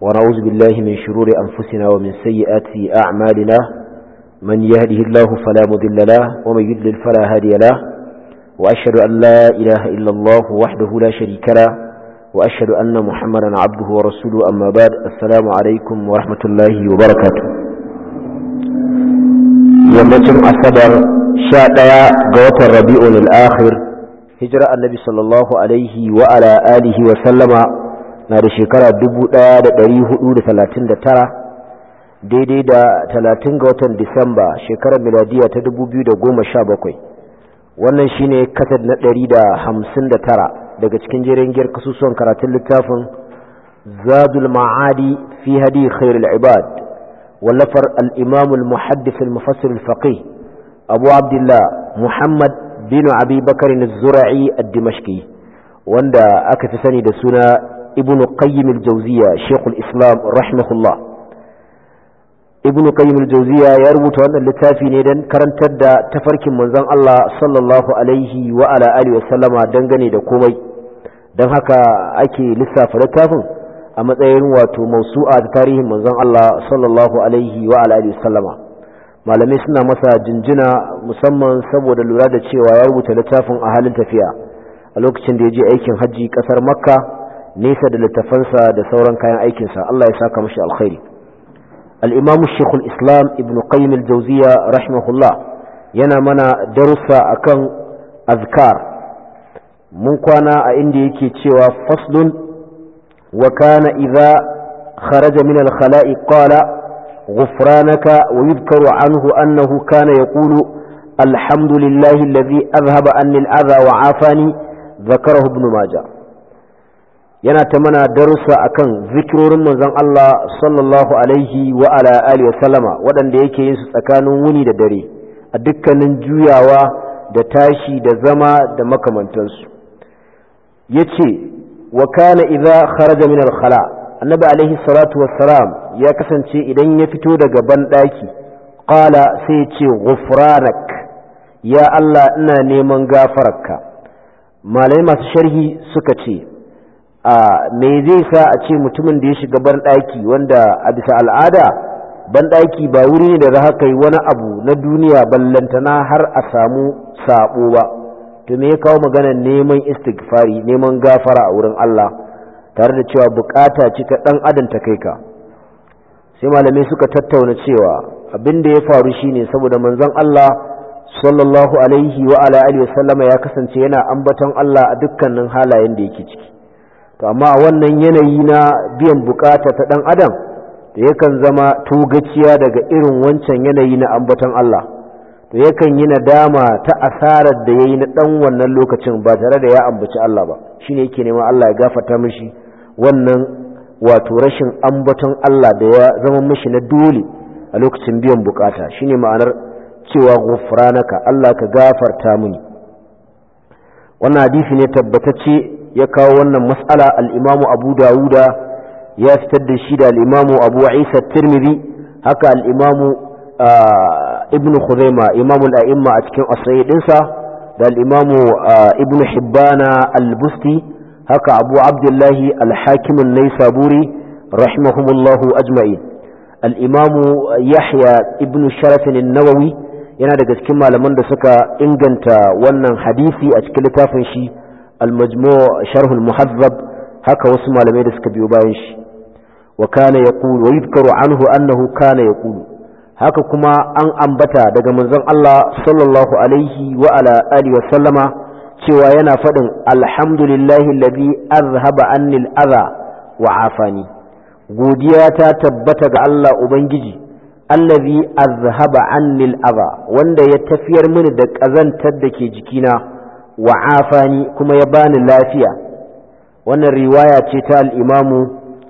ونعوذ بالله من شرور أنفسنا ومن سيئات أعمالنا من يهده الله فلا مضل له ومن يضلل فلا هادي له وأشهد أن لا إله إلا الله وحده لا شريك له وأشهد أن محمدا عبده ورسوله أما بعد السلام عليكم ورحمة الله وبركاته يومتم أصبر شاء قوة الربيع الآخر هجرة النبي صلى الله عليه وعلى آله وسلم na da shekara 1439 daidai da 30 ga watan Disamba shekarar miladiya ta 2017. Wannan shine kasad na 159 daga cikin jerin giyar kasusuwan karatun littafin Zadul Ma'adi fi hadi khairul ibad wallafar al-Imam al-Muhaddith al-Mufassir al-Faqih Abu Abdullah Muhammad bin Abi Bakr az-Zura'i ad-Dimashqi wanda aka fi sani da suna ابن قيم الجوزية شيخ الإسلام رحمه الله. ابن قيم الجوزية يربط أن اللتافي نيدن كرنتد تفرك منزان الله صلى الله عليه وعلى آله وسلم دنغني دكومي دن هكا أكي لسا فلتافن أما تأيين واتو موسوعة تاريخ منزان الله صلى الله عليه وعلى آله وسلم malamai suna masa jinjina musamman saboda lura da cewa ya rubuta littafin a halin tafiya a lokacin da ya je aikin hajji kasar makka nesa da littafansa da sauran kayan aikinsa Allah ya saka mashi alkhairi. al-imam shaykhul islam ibn qayyim al-jawziyya rahimahullah yana mana darussa akan azkar. mun kwana a inda yake cewa faslun wa kana idha kharaja min al-khala'i qala ghufranaka wa yudhkaru anhu annahu kana yaqulu alhamdulillahi alladhi adhhaba anni al-adha wa afani dhakarahu ibn majah. yana ta mana darussa akan zikirorin manzon Allah sallallahu alaihi wa ala alihi wasallama waɗanda yake yin su tsakanin wuni da dare a dukkanin juyawa da tashi da zama da makamantansu. yace wa kana idza kharaja min al-khala annabi alaihi salatu wassalam ya kasance idan ya fito daga banɗaki qala sai ya ce ghufranak ya Allah ina neman gafararka. malamai masu sharhi suka ce me zai sa a ce mutumin da ya shiga banɗaki wanda a bisa al'ada banɗaki ba wuri ne da za ka yi wani abu na duniya ballantana har a samu sabo ba, to me ya kawo magana neman istighfari neman gafara a wurin Allah tare da cewa bukata ce ta dan adam ta kai ka. sai malamai suka tattauna cewa abin da ya faru shine saboda manzon Allah sallallahu alaihi wa ala alihi wasallama ya kasance yana ambaton Allah a dukkanin halayen da yake ciki. to amma a wannan yanayi na biyan bukata ta dan adam da yakan zama togaciya daga irin wancan yanayi na ambaton Allah, to yakan yi nadama ta asarar da yayi na dan wannan lokacin ba tare da ya ambaci Allah ba. shine yake neman Allah ya gafarta mishi wannan wato rashin ambaton Allah da ya zama mishi na dole a lokacin biyan bukata. shine ma'anar cewa ghufranaka Allah ka gafarta mini. wannan hadisi ne tabbatacce ya kawo wannan mas'ala. al-imamu Abu Dawuda ya fitar da shi da al-imamu Abu Isa Tirmidhi, haka al-imamu Ibn Khuzaima imamul a'imma a cikin as-sahih dinsa, da al-imamu Ibn Hibbana al-Busti, haka Abu Abdullah al-Hakim an-Naisaburi rahimahumullahu ajma'in. al-imamu Yahya ibn Sharaf an-Nawawi yana daga cikin malaman da suka inganta wannan hadisi a cikin littafin shi المجموع شرح المحذب هكا واسم على ميدس كبيو بايش. وكان يقول ويذكر عنه أنه كان يقول هكا كما أن أنبتا دقا منزل الله صلى الله عليه وعلى آله وسلم شوائنا فدن الحمد لله الذي أذهب عني الأذى وعافاني. قودياتا تبتك الله أبنجي الذي أذهب عني الأذى وان يتفير من دك أذن تدكي جكينا wa afani kuma ya bani lafiya. wannan riwaya ce ta al-imamu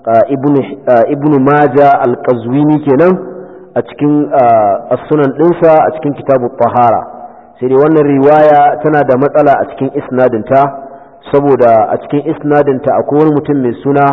ibnu Majah al-Qazwini kenan a cikin as-sunan dinsa a cikin kitabu tahara. sai dai wannan riwaya tana da matsala a cikin isnadinta saboda a cikin isnadinta akwai wani mutum mai suna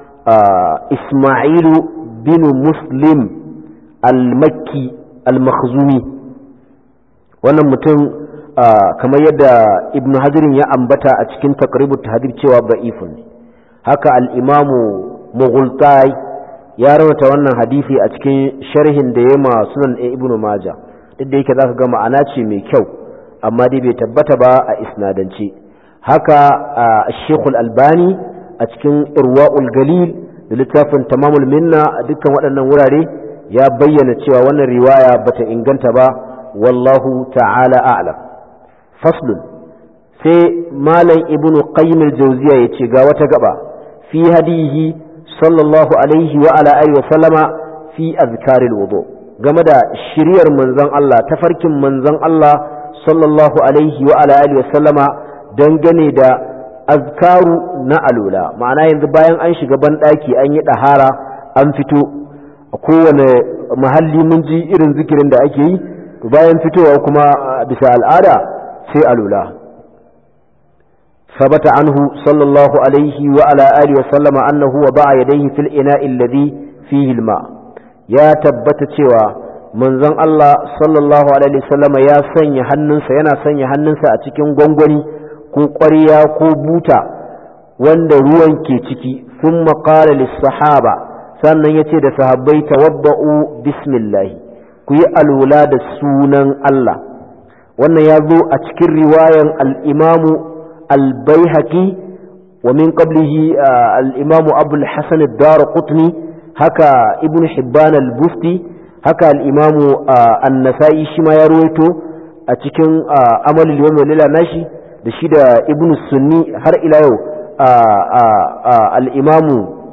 Isma'ilu bin Muslim al-Makki al-Makhzumi. wannan mutum kamar yadda ibn hajarin ya ambata a cikin taqribut tahdhib cewa da'ifun. haka al-imamu Mughultai ya rawaita wannan hadisi a cikin sharhin da yayi ma sunan ibn majah duk da yake zaka ga ma'ana ce mai kyau amma dai bai tabbata ba a isnadance haka Sheikh Al-Albani a cikin Irwaul Galil da littafin Tamamul Minna a dukkan waɗannan wurare ya bayyana cewa wannan riwaya bata inganta ba wallahu ta'ala a'lam. Faslun sai malam Ibn Qayyim al-Jawziyya yace ga wata gaba fi hadihi sallallahu alaihi wa ala alihi wa sallama fi azkaril wudu game da shiriyar manzon Allah tafarkin manzon Allah sallallahu alaihi wa ala alihi wa sallama dangane da azkaru na alula ma'ana yanzu bayan an shiga banɗaki an yi ɗahara an fito a kowane mahalli mun ji irin zikirin da ake yi to bayan fitowa kuma bisa al'ada sai alula ثبت عنه صلى الله عليه وعلى آله وسلم أنه وضع يديه في الإناء الذي فيه الماء يا تبت cewa manzon Allah sallallahu alaihi wasallam ya sanya hannunsa yana sanya hannunsa a cikin gwangwani ko ƙwariya ko buta wanda ruwan ke ciki thumma qala lis-sahaba sannan yace da sahabbai tawadda'u bismillah ku yi alwala da sunan Allah wannan ya zo a cikin riwayan al-Imam البيهقي ومن قبله الإمام أبو الحسن الدارقطني هكا ابن حبان البستي هكا الإمام النسائي شما يرويته أتكن أمل اليوم والليلة ناشي دشيد ابن السني هر إلى يوم الإمام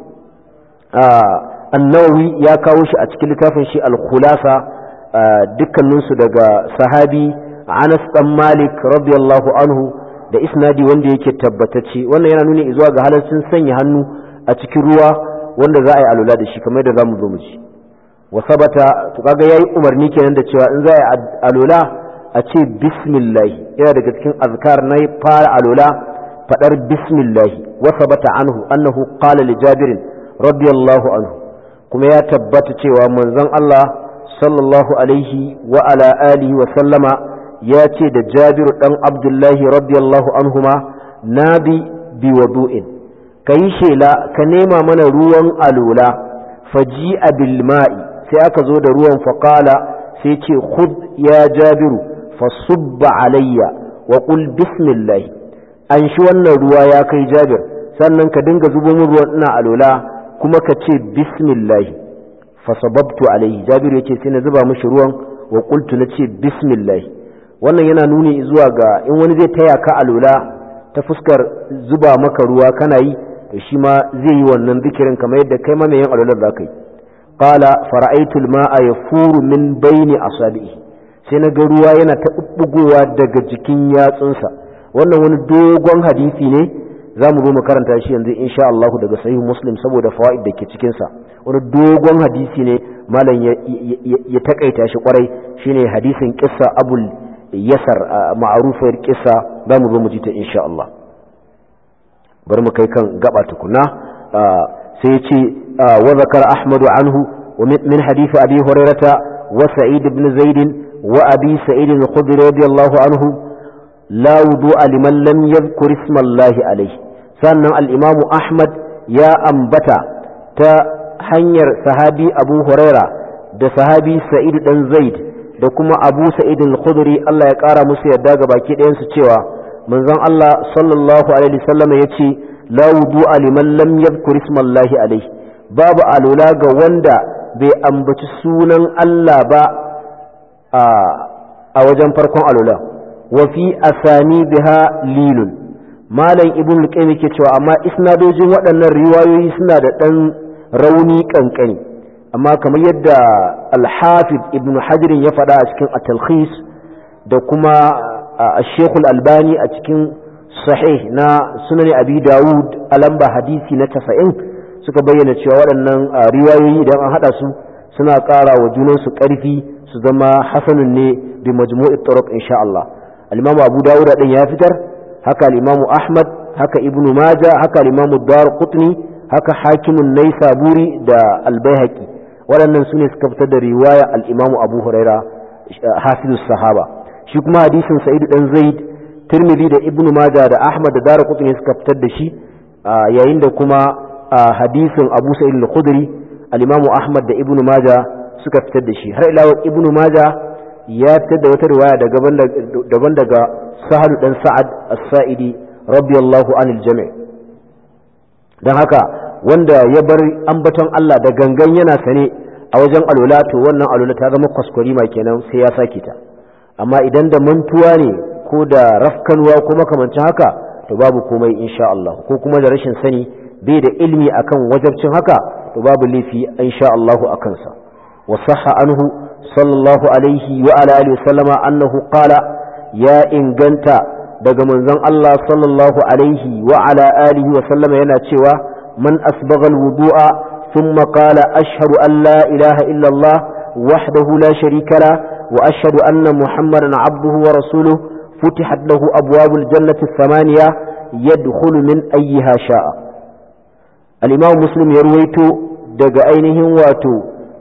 النووي يا كاوش أتكن لكافن شيء الخلاصة دكا ننسو دقا صحابي عنس مالك رضي الله عنه da isnadi wanda yake tabbatacce wannan yana nuni zuwa ga halaccin sanya hannu a cikin ruwa wanda za a yi alula da shi kamar yadda zamu zo mu ci wa sabata to kaga yayi umarni kenan da cewa in za a yi alula a ce bismillah yana daga cikin azkar na fara alula fadar bismillah wa sabata anhu annahu qala li Jabir radiyallahu anhu kuma ya tabbata cewa manzon Allah sallallahu alaihi wa ala alihi wa sallama ya ce da Jabiru ɗan Abdullahi radiyallahu anhuma na bi wadu'in ka yi shela ka nema mana ruwan alula faji a bilma'i sai aka zo da ruwan faƙala sai ce khud ya Jabiru fasubba alayya wa qul bismillah an shi wannan ruwa ya kai Jabir sannan ka dinga zubo min ruwan ina alula kuma ka ce bismillah fasababtu alayhi Jabiru yace sai na zuba mishi ruwan wa qultu nace bismillah wannan yana nuni zuwa ga in wani zai taya ka alula ta fuskar zuba maka ruwa kana yi to shi ma zai yi wannan zikirin kamar yadda kai ma mai yin alular za ka yi qala fara'aytu al-ma'a yafuru min bayni asabi'i sai na ga ruwa yana ta bubbugowa daga jikin yatsunsa wannan wani dogon hadisi ne zamu zo mu karanta shi yanzu insha Allah daga sahih Muslim saboda fawaid da ke cikin sa wani dogon hadisi ne malam ya takaita shi kwarai shine hadisin qissa abul yasar ma'arufar kisa za mu zo mu ji ta insha Allah bari mu kai kan gaba tukuna sai ya ce wa zakara ahmadu anhu wa min hadith abi hurairata wa sa'id ibn zaid wa abi sa'id al-khudri radiyallahu anhu la wudu'a liman lam yadhkur isma Allah alayhi sannan al-imam ahmad ya ambata ta hanyar sahabi abu huraira da sahabi sa'id dan zaid da kuma Abu Sa'id al-Khudri Allah ya ƙara musu yadda ga baki ɗayan su cewa manzon Allah sallallahu alaihi wasallam yace la wudu'a liman lam yadhkur ismallahi alaihi babu alula ga wanda bai ambaci sunan Allah ba a wajen farkon alula wa fi asani biha lilun malam ibn al-qayyim yake cewa amma isnadojin waɗannan riwayoyi suna da ɗan rauni kankani amma kamar yadda al-hafiz ibn hajar ya faɗa a cikin at-talkhis da kuma al-sheikh al-albani a cikin sahih na sunan abi dawud a lamba hadisi na 90 suka bayyana cewa waɗannan riwayoyi idan an hada su suna ƙara wa junan su ƙarfi su zama hasanun ne bi majmu'i turuq insha Allah al-imam abu dawud din ya fitar haka al-imam ahmad haka ibn majah haka al-imam ad-darqutni haka hakimun naysaburi da al-baihaqi waɗannan su ne suka fitar da riwaya al-imamu abu huraira hafizus sahaba shi kuma hadisin sa'id dan zaid tirmidhi da ibnu majah da ahmad da daraqutni suka fitar da shi yayin da kuma hadisin abu sa'id al-khudri al-Imam Ahmad da Ibn Majah suka fitar da shi. Har ila Ibn Majah ya fitar da wata riwaya daban daga Sahal dan Sa'ad as-Sa'idi radiyallahu anil jami'. Dan haka wanda ya bar ambaton Allah da gangan yana sane a wajen alwala to wannan alwala ta zama kwaskwarima kenan sai ya sake ta. Amma idan da mantuwa ne ko da rafkanwa ko makamancin haka to babu komai insha Allah, ko kuma da rashin sani bai da ilmi akan wajabcin haka to babu laifi insha Allah akan sa. Wa sahha anhu sallallahu alaihi wa ala alihi wasallama annahu qala, ya inganta daga manzon Allah sallallahu alaihi wa ala alihi wasallama yana cewa man asbagha alwudu'a thumma qala ashhadu an la ilaha illa Allah wahdahu la sharika la wa ashhadu anna muhammadan abduhu wa rasuluhu فتحت له أبواب الجنة الثمانية يدخل من أيها شاء. الإمام مسلم يرويته دق أينهم واتو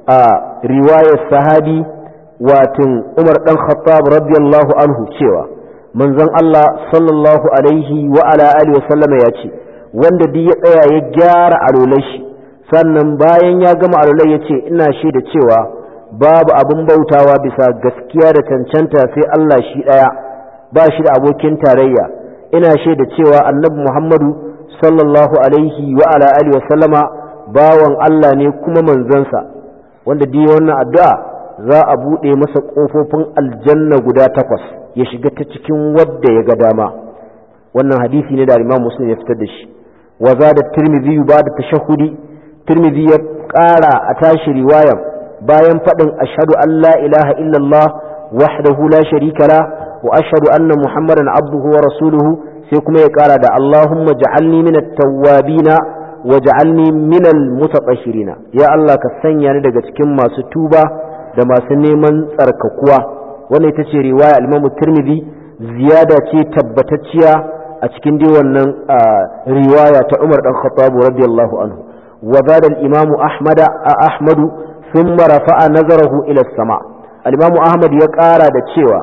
رواية الصحابي واتن عمر بن الخطاب رضي الله عنه شوى من زن الله صلى الله عليه وعلى آله وسلم ياتي wanda duk ya tsaya ya gyara alolai shi sannan bayan ya gama alolai ya ce ina shaida cewa babu abin bautawa bisa gaskiya da cancanta sai Allah shi ɗaya ba shi da abokin tarayya, ina shaida cewa annabi Muhammadu sallallahu alaihi wa ala alihi wa sallama bawan Allah ne kuma manzansa, wanda dai wannan addu'a za a bude masa kofofin aljanna guda 8 ya shiga ta cikin wadda ya ga dama. Wannan hadisi ne da Imam Muslim ya fitar da shi. Wa zada Tirmidhi ba da tashahhudi, Tirmidhi ya ƙara a tashi riwaya bayan faɗin ashhadu an la ilaha illallah wahdahu la sharika la wa ashhadu anna muhammadan abduhu wa rasuluhu, sai kuma ya kara da Allahumma ja'alni minat tawwabina wa ja'alni minal mutatahhirina, ya Allah ka sanya ni daga cikin masu tuba da masu neman tsarkakuwa. Wannan ita ce riwaya al-Imam Tirmidhi, ziyada ce tabbatacciya a cikin dai wannan riwaya ta Umar dan Khattab radiyallahu anhu. Wa zada al-Imam Ahmad thumma rafa'a nazarahu ila as-sama'. Al-Imam Ahmad ya kara da cewa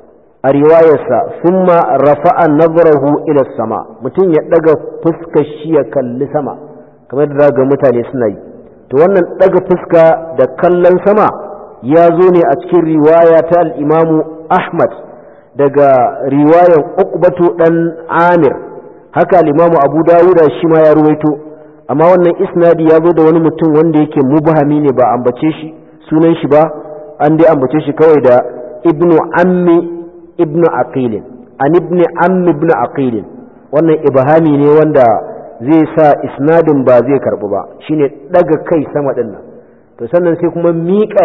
a riwayarsa summa rafa'a nazarahu ila sama, mutum ya daga fuskar shi ya kalli sama kamar da zaga mutane suna yi. To wannan daga fuska da kallon sama ya zo ne a cikin riwaya ta al-Imam Ahmad daga riwayar Uqbatu dan Amir, haka al-Imam Abu Dawud shi ma ya ruwaito, amma wannan isnadi ya zo da wani mutum wanda yake mubhami ne, ba ambace shi sunan shi ba, an dai ambace shi kawai da ibnu ammi ibnu aqil an ibni ammi ibnu aqil. wannan ibhami ne wanda zai sa isnadin ba zai karbu ba, shine daga kai sama din nan. to sannan sai kuma miƙa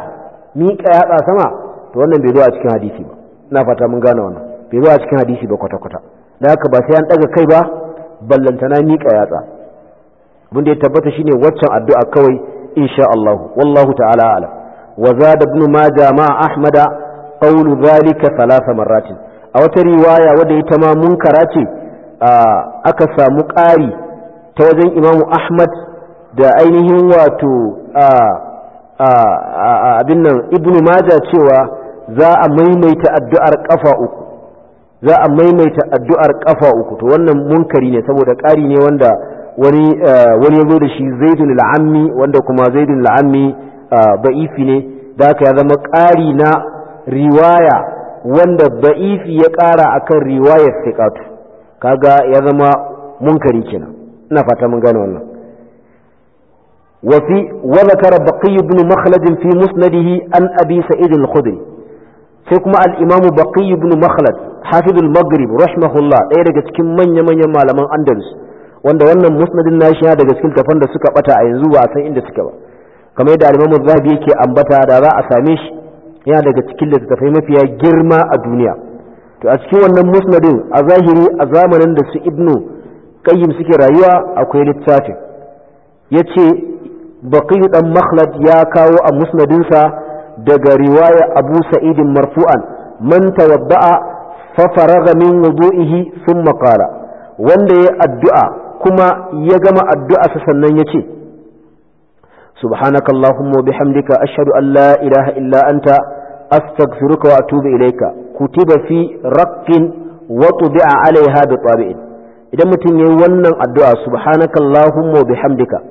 yatsa sama, to wannan bai zo a cikin hadisi ba. ina fata mun gane wannan bai zo a cikin hadisi ba kwata da haka ba sai an daga kai ba ballantana miƙa yatsa. abin da ya tabbata shine waccan addu'a kawai insha Allah, wallahu ta'ala a'lam. وزاد ابن ماجه مع أحمد قول ذلك 3 مرات. أو رواية ودي تمام منكرات أكسى مقاري توزن إمام أحمد دا أينه واتو ابن ماجه تشوى za a maimaita addu'ar kafa uku, kafa uku. To wannan munkari ne saboda ƙari ne wanda wani ya zo da shi Zaidun al-Ammi, wanda kuma Zaidun al-Ammi ba'ifi ne, da haka ya zama ƙari na riwaya wanda ba'ifi ya ƙara akan riwayar thiqatu, kaga ya zama munkari kenan. ina fata mun gane wannan. wa zakara Baqi ibn Makhlad fi musnadihi an Abi Sa'id al-Khudri, sai kuma al-Imam Baqi ibn Makhlad hafiz al-Maghrib rahimahullah, ɗaya daga cikin manya-manyan malaman Andalus, wanda wannan musnadin nashi ya daga cikin tafan da suka bata a yanzu ba a san inda suke ba, kamar yadda al-Imam Zahabi yake ambata da za a same shi yana daga cikin littattafai mafiya girma a duniya. to a cikin wannan musnadin a zahiri a zamanin da su Ibnu Qayyim suke rayuwa akwai littafin, yace Baqi dan Makhlad ya kawo a musnadinsa daga riwaya Abu Sa'id marfu'an, man tawadda'a fa faragha min wudu'ihi thumma qala, wanda ya addu'a kuma ya gama addu'a sannan yace سبحانك اللهم وبحمدك أشهد أن لا إله إلا أنت أستغفرك وأتوب إليك كتب في رق وطبع عليها بطابع. إذا متن يولن الدعاء سبحانك اللهم وبحمدك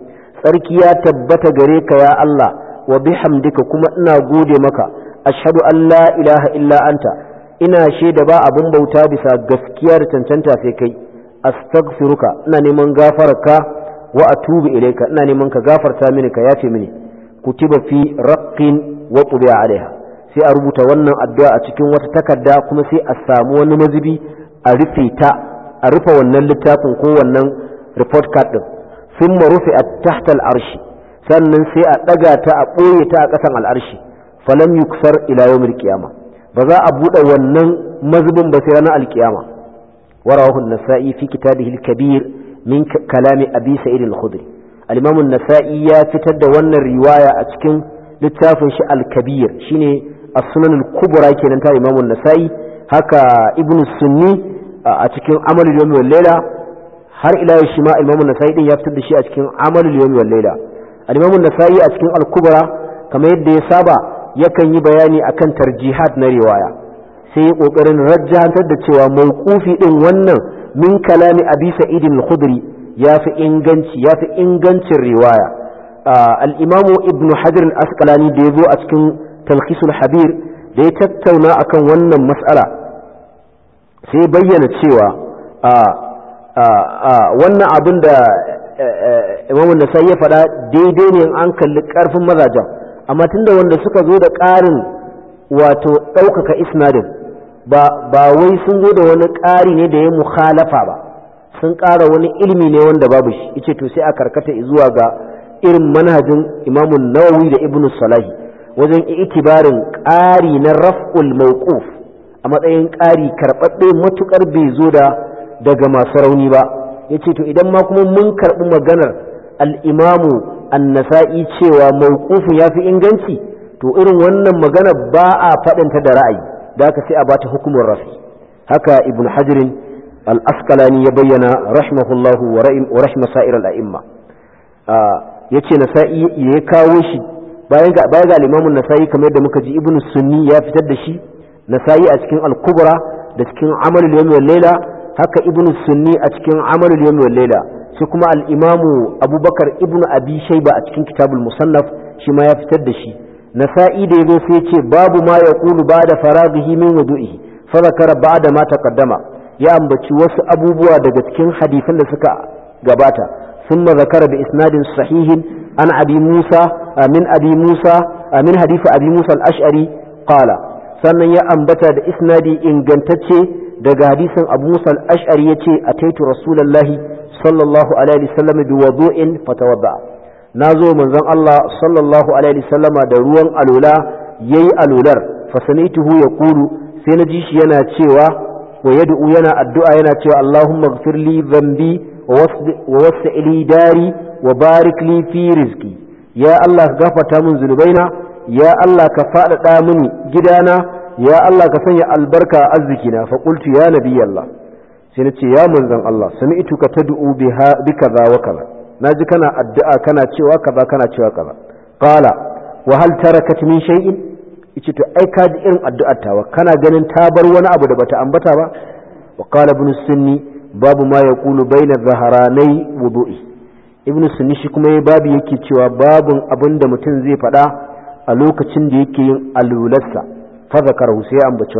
tsarki ya tabbata gare ka ya Allah wa bihamdika kuma ina gode maka ashhadu an la ilaha illa anta ina shaida ba abun bauta bisa gaskiya da cancanta sai kai astaghfiruka ina neman gafararka wa atubu ilayka ina neman ka gafarta mini ka yafe mini kutiba fi raqqin wa tubi'a alaiha sai a rubuta wannan addu'a a cikin wata takarda kuma sai a samu wani mazubi a rufe wannan littafin ko wannan report card din thumma rufi'at tahta al-arshi sannan sai a daga ta a boye ta a kasan al-arshi falam yuksar ila yawmil qiyamah ba za a bude wannan mazubin ba sai ranar al-qiyama warawahu an-nasa'i fi kitabihi al-kabir min kalami abi sa'id al-khudri al-imam an-nasa'i ya fitar da wannan riwaya a cikin littafin shi al-kabir shine as-sunan al-kubra kenan ta imam an-nasa'i haka ibn sunni a cikin amalul yawmi wal layla har ila yau shima imam an-nasa'i din ya fitar da shi a cikin amalul yawmi wal layla al-imam an-nasa'i a cikin al-kubra kamar yadda ya saba yakan yi bayani akan tarjihat na riwaya sai ya kokarin rajjahantar da cewa mawqufi din wannan min kalami abi sa'id al-khudri yafi ingancin riwaya al-imam ibn hajar al-asqalani da yazo a cikin talkhisul habir da ya tattauna akan wannan mas'ala sai bayyana cewa wannan abin da imam an-nasai ya faɗa daidai ne an kalli ƙarfin mazajen amma tunda wanda suka zo da ƙarin wato ɗaukaka isnadin ba wai sun zo da wani ƙari ne da ya mukhalafa ba sun ƙara wani ilimi ne wanda babu shi yace to sai a karkata zuwa ga irin manhajin Imam Nawawi da Ibn Salahi wajen itibarin ƙari na raf'ul mawquf a matsayin ƙari karɓaɗɗe matukar bai zo daga masu rauni ba yace to idan ma kuma mun karɓi maganar al-Imamu An-Nasa'i cewa mawqufin yafi inganci to irin wannan magana ba a faɗinta da ra'ayi da haka sai a bata hukumar rafi haka Ibn Hajar al-Asqalani ya bayyana rahimahullahu wa rahma sa'ir al-a'imma yace Nasa'i ya kawo shi bayan ga al-Imam An-Nasa'i kamar yadda muka ji Ibn Sunni ya fitar da shi Nasa'i a cikin al-Kubra da cikin Amal al-Yawm wal Layla haka Ibn Sunni a cikin Amal al-Yawm wal Layla sai kuma al-Imam Abubakar Ibn Abi Shayba a cikin Kitabul Musannaf shi ma ya fitar da shi Nasa'i da yazo sai yace babu ma yaqulu ba'da faraghihi min wudu'ihi fa zakara ba'da ma taqaddama ya ambaci wasu abubuwa daga cikin hadisan da suka gabata ثم ذكر بإسناد صحيح عن أبي موسى من حديث أبي موسى الأشعري قال sannan ya ambata da isnadi ingantacce daga hadisin Abu Musa al-Ash'ari yace ataitu Rasulullahi sallallahu alaihi wasallam bi wudu'in fatawadda nazo manzon Allah sallallahu alaihi wasallam da ruwan alula yayi alular fasanituhu yaqulu sai naji shi yana cewa wa yad'u yana addu'a yana cewa Allahumma ighfir li dhanbi wa wasi' li dari wa barik li fi rizqi ya Allah gafarta min zunubaina ya Allah ka faɗaɗa mini gidana ya Allah ka sanya albarka a arzikina fa qultu ya nabiyallah sai nace ya manzon Allah sami'tuka tad'u bi kaza wa kaza naji kana addu'a kana cewa kaza kana cewa kaza qala wa hal tarakat min shay'in yace to ai ka ji irin addu'ar tawa kana ganin ta bar wani abu da bata ambata ba wa qala ibn sunni babu ma yaqulu baina zaharanai wudu'i ibn sunni shi kuma babu yake cewa babun abinda mutum zai faɗa a lokacin da yake yin alularsa fa zakarahu sai ya ambaci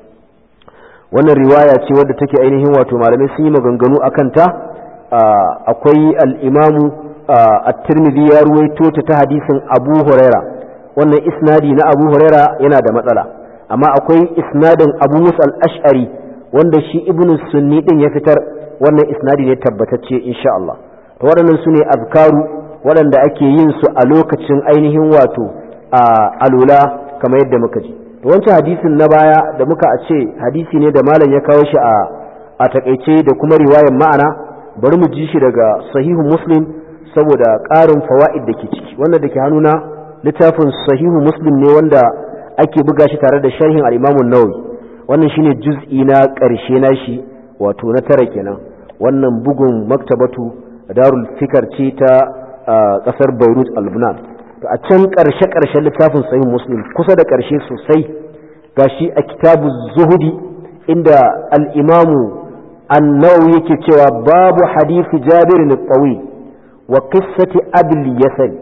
wannan riwaya ce wadda take ainihin wato malamai sun yi maganganu akan ta akwai al-imamu at-Tirmidhi ya ruwaito ta hadisin Abu Huraira wannan isnadi na Abu Huraira yana da matsala amma akwai isnadin Abu Musa al-Ash'ari wanda shi Ibn Sunni din ya fitar wannan isnadi ne tabbatacce insha Allah to waɗannan su ne azkaru waɗanda ake yin su a lokacin ainihin wato alula kamar yadda muka ji to wancan hadisin na baya da muka ce hadisi ne da malam ya kawo shi a takeice da kuma riwayar ma'ana bari mu ji shi daga sahihu Muslim saboda ƙarin fawaid da ke ciki wanda da ke hannuna littafin sahihu Muslim ne wanda ake buga shi tare da sharhin al-Imam an-Nawawi wannan shine juz'i na ƙarshe na shi wato na tara kenan wannan bugun maktabatu Darul Fikr ce ta ƙasar Beirut al-Lebanon to a can ƙarshe littafin sahih Muslim kusa da ƙarshe sosai gashi a kitabu zuhudi inda al-Imam an-Nawawi yake cewa babu hadisi Jabir al-Tawi وقصة أبي اليسر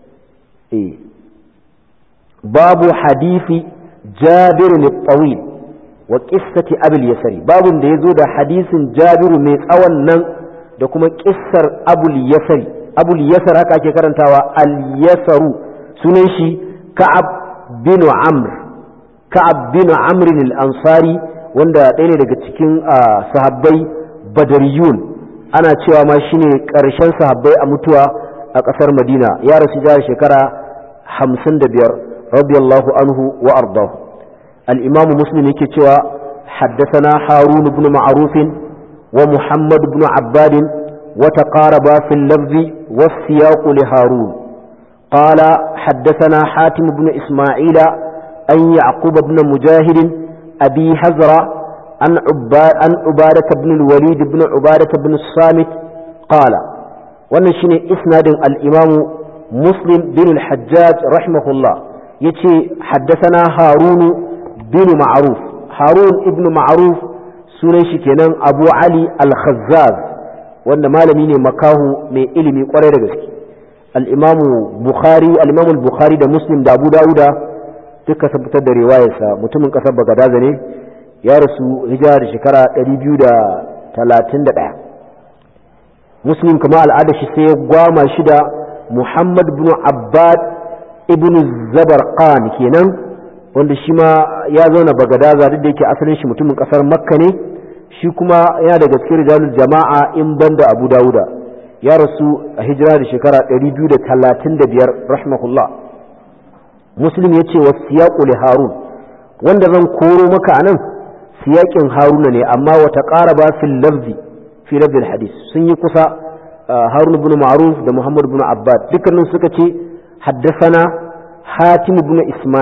باب حديث جابر الطويل وقصة أبي اليسر باب da yazo da hadisin Jabiru mai tsawon nan da kuma kissar Abul Yasar haka ake karantawa al-Yasaru sunan shi Ka'ab bin Amr al-Ansari wanda ɗaya ne daga cikin sahabbai Badariyun ana cewa ma shine ƙarshen sahabbai a mutuwa a ƙasar Madina ya rasu da shekara 55 radiyallahu anhu wa ardahu al-Imam Muslim yake cewa haddathana Harun ibn Ma'ruf wa Muhammad ibn Abbad وتقاربا في اللفظ والسياق لهارون قال حدثنا حاتم بن إسماعيل أن يعقوب بن مجاهد أبي حزرة عن عبادة بن الوليد بن عبادة بن الصامت قال ونشن إسناد الإمام مسلم بن الحجاج رحمه الله يتي حدثنا هارون بن معروف هارون ابن معروف سنشي كنان أبو علي الخزاز wanda malami ne makahu mai ilimi kwarai da gaske al-imamu bukhari da muslim da abu dauda duka sun fitar da riwayarsa mutumin kasar bagadaza ne ya rasu hijira da shekara 231 muslim kuma al'ada shi sai ya gwama shi da muhammad ibn abbad ibn zabarqan kenan wanda shi ma ya zauna bagadaza duk da yake asalin shi mutumin kasar makka ne shi kuma yana daga cikin rijalul jama'a in banda Abu Dawuda ya rasu a hijira da shekara 235 rahimahullah Muslim yace wa siyaqu li Harun wanda zan koro maka anan siyaqin Haruna ne amma wa taqaraba fil lafzi fi lafzi al hadith sun yi kusa Harun ibn Ma'ruf da Muhammad ibn Abbad dukkanin suka ce haddathana Hatim ibn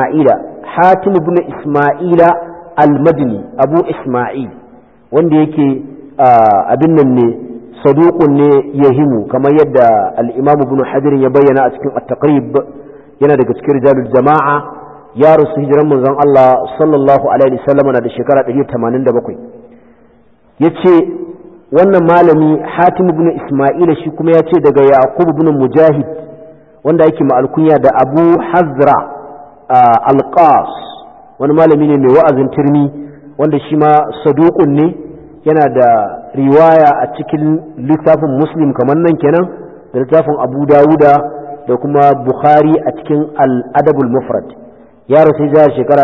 Isma'ila al-Madini Abu Isma'il wanda yake abin nan ne saduqun ne yahimu kamar yadda al-Imam Ibn Hajar ya bayyana a cikin at-Taqrib yana daga cikin rijalul jama'a ya rasu hijiran manzon Allah sallallahu alaihi wasallam na da shekara 187 yace wannan malami Hatim ibn Isma'ila shi kuma yace daga Yaqub ibn Mujahid wanda yake ma alkunya da Abu Hazra al-Qas wani malami ne mai wa'azin turmi wanda shi ma saduqun ne yana da riwaya a cikin littafin Muslim kamar nan kenan da littafin Abu Dawuda da kuma Bukhari a cikin al-Adabul Mufrad ya rasu da shekara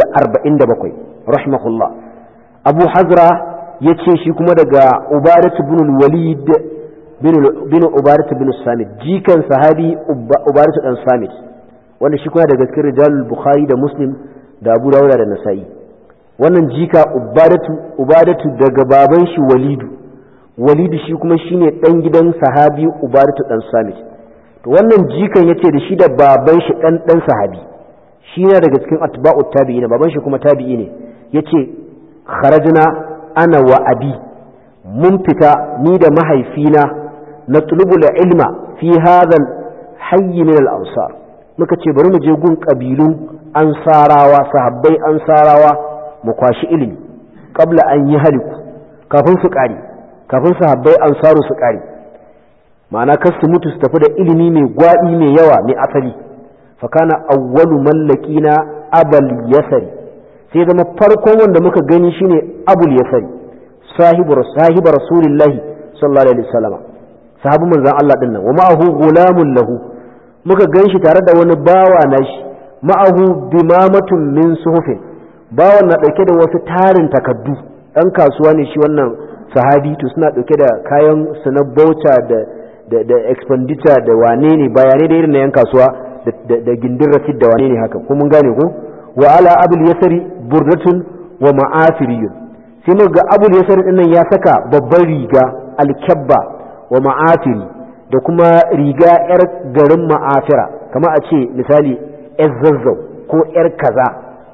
147 rahimahullah Abu Hazra yace shi kuma daga Ubadah ibn al-Walid bin Ubadah ibn Samit jikan sahabi Ubadah dan Samit wanda shi kuma daga cikin rijalul Bukhari da Muslim da Abu Dawuda da Nasa'i wannan jika ubadatu daga baban shi walidu shi kuma shine dan gidan sahabi ubadatu dan samit to wannan jikan yace da shi da baban shi dan sahabi shi ne daga cikin atba'ut tabi'in baban shi kuma tabi'i ne yace kharajna ana wa abi mun fita ni da mahaifina na tulubul ilma fi hadha hayy min al-ansar muka ce bari mu je gun kabilun ansarawa sahabbai ansarawa mu kwashi ilimi qabla an yi haliku kafin su kare kafin sahabbai ansaru su kare ma'ana kar su mutu su tafi da ilimi mai gwadi mai yawa mai asali fa kana awwalu mallakina abul yasari sai zama farkon wanda muka gani shine abul yasari sahibu rasulillahi sallallahu alaihi wasallam sahabu manzon Allah dinnan wa ma'ahu gulamun lahu muka ganshi tare da wani bawa nashi ma'ahu bimamatun min suhufin bawan na dauke da wasu tarin takaddu dan kasuwa ne shi wannan sahabi to suna dauke da kayan su na bauta da expenditure da wane ne bayanai da irin na yan kasuwa da gindin rasid da wane ne haka ko mun gane ko wa ala abul yasari burdatun wa ma'afiriyun sai muga abul yasari din nan ya saka babban riga alkabba wa ma'afiri da kuma riga yar garin ma'afira kamar a ce misali yar zazzau ko yar kaza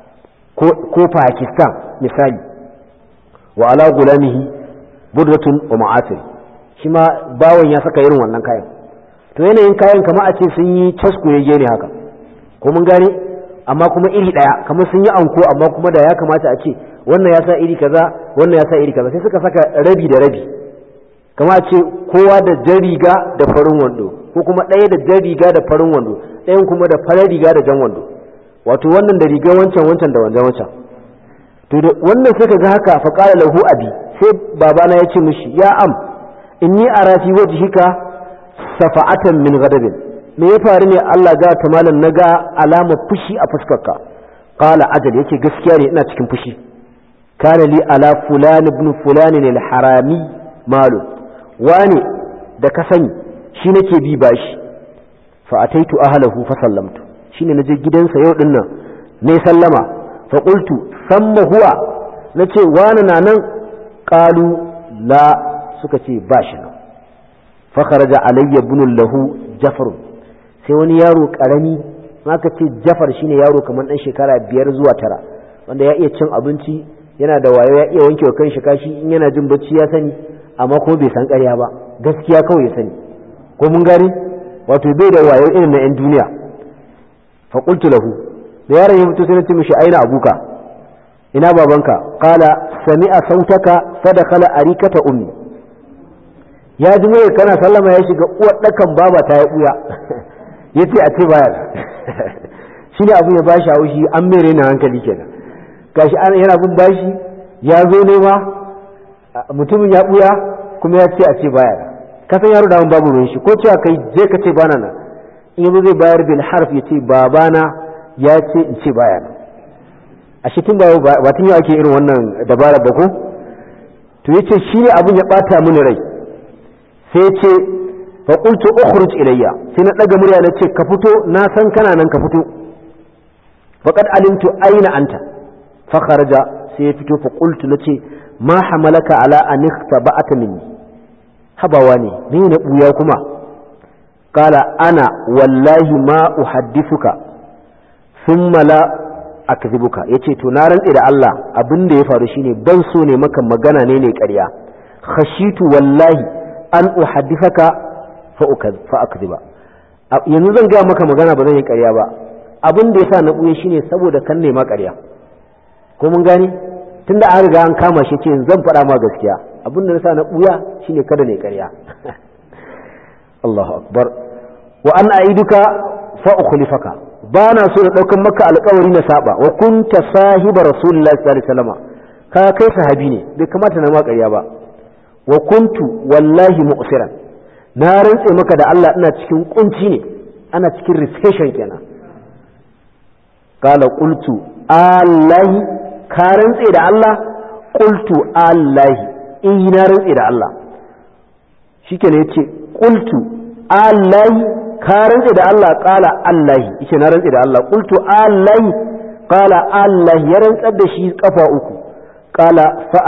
ko Pakistan misali wa ala gulamihi burdatun wa ma'afiri shi ma bawon ya saka irin wannan kayan to yanayin kayan kamar a ce sun yi casku ya ne haka ko mun gane amma kuma iri daya kamar sun yi anko amma kuma da ya kamata a ce wannan ya sa iri kaza wannan ya sa iri kaza sai suka saka rabi da rabi kamar a ce kowa da jan riga da farin wando ko kuma ɗaya da jan riga da farin wando ɗayan kuma da farin riga da jan wando, wato wannan da riga wancan da wancan. To da wannan sai kaga haka fa qala lahu abi, sai babana ya ce mishi ya am inni ara fi wajhika safa'atan min ghadabin, me ya faru ne Allah ga ta malan naga alamar fushi a fuskarka. Qala ajal, yake gaskiya ne ina cikin fushi. kana li ala fulan ibn fulan al-harami malu, wani da ka sani shi nake bi bashi. fa ataitu ahlahu fa sallamtu, shine naje gidansa yau dinnan ne sallama. fa qultu samma huwa, nace wani na nan. qalu la, suka ce bashi nan. fa kharaja alayya ibn lahu jafar, sai wani yaro karami, maka ce jafar shine yaro kamar dan shekara 5 zuwa 9 wanda ya iya cin abinci, yana da wayo, ya iya wanke wa kanshi kashi, in yana jin bacci ya sani, amma ko bai san ƙarya ba, gaskiya kawai ya sani. ko mun gani, wato bai da wayo irin na 'yan duniya. fa qultu lahu, da yaron ya fito sai na ce mishi aina abuka, ina babanka? qala sami'a sautaka fa dakhala arikata ummi, ya ji mai kana sallama ya shiga uwar dakan baba ta ya buya yace a ce baya shine abu ya bashi haushi, an mere na hankali kenan. gashi yana bin bashi, ya zo ne ma mutumin ya buya kuma ya ce a ce baya. ka san yaro da babu ruwan shi, ko cewa kai je ka ce bana nan, in yazo zai bayar bil harf ya ce babana ya ce in ce baya nan. a shi tun ba tun yau ake irin wannan dabara ba ko. to yace shi ne abin ya bata mini rai, sai ya ce fa qultu ukhruj ilayya, sai na daga murya na ce ka fito, na san kana nan, ka fito. faqad alimtu aina anta, fa kharaja, sai ya fito. fa qultu nace ma hamalaka ala an ikhtaba'ata minni, habawa ne ni na buya kuma. qala ana wallahi ma uhaddithuka thumma la akdhibuka, yace to na rantsi da Allah abin da ya faru shine ban so ne maka magana ne ƙarya. khashitu wallahi an uhaddithaka fa akdhiba, yanzu zan ga maka magana ba zan yi ƙarya ba, abin da yasa na buye shine saboda kan ne ma ƙarya. ko mun gani, tunda an riga an kama shi ce zan faɗa ma gaskiya, abin da yasa na buya shine kada ne ƙarya. Allahu akbar. wa an aiduka fa ukhlifaka, ba na so na ɗaukan maka alƙawari na saba. wa kunta sahiba rasulullahi sallallahu alaihi wasallam, ka kai sahabi ne, bai kamata na ma ƙarya ba. wa kuntu wallahi mu'siran, na rantse maka da Allah ina cikin kunci ne, ana cikin recession kenan. qala qultu allahi, ka rantse da Allah? qultu allahi, na rantse da Allah. shikenan yace qultu allahi, ka rantse da Allah? qala allahi, yace na rantse da Allah. qultu allahi, qala allahi, ya rantsar da shi kafa uku. qala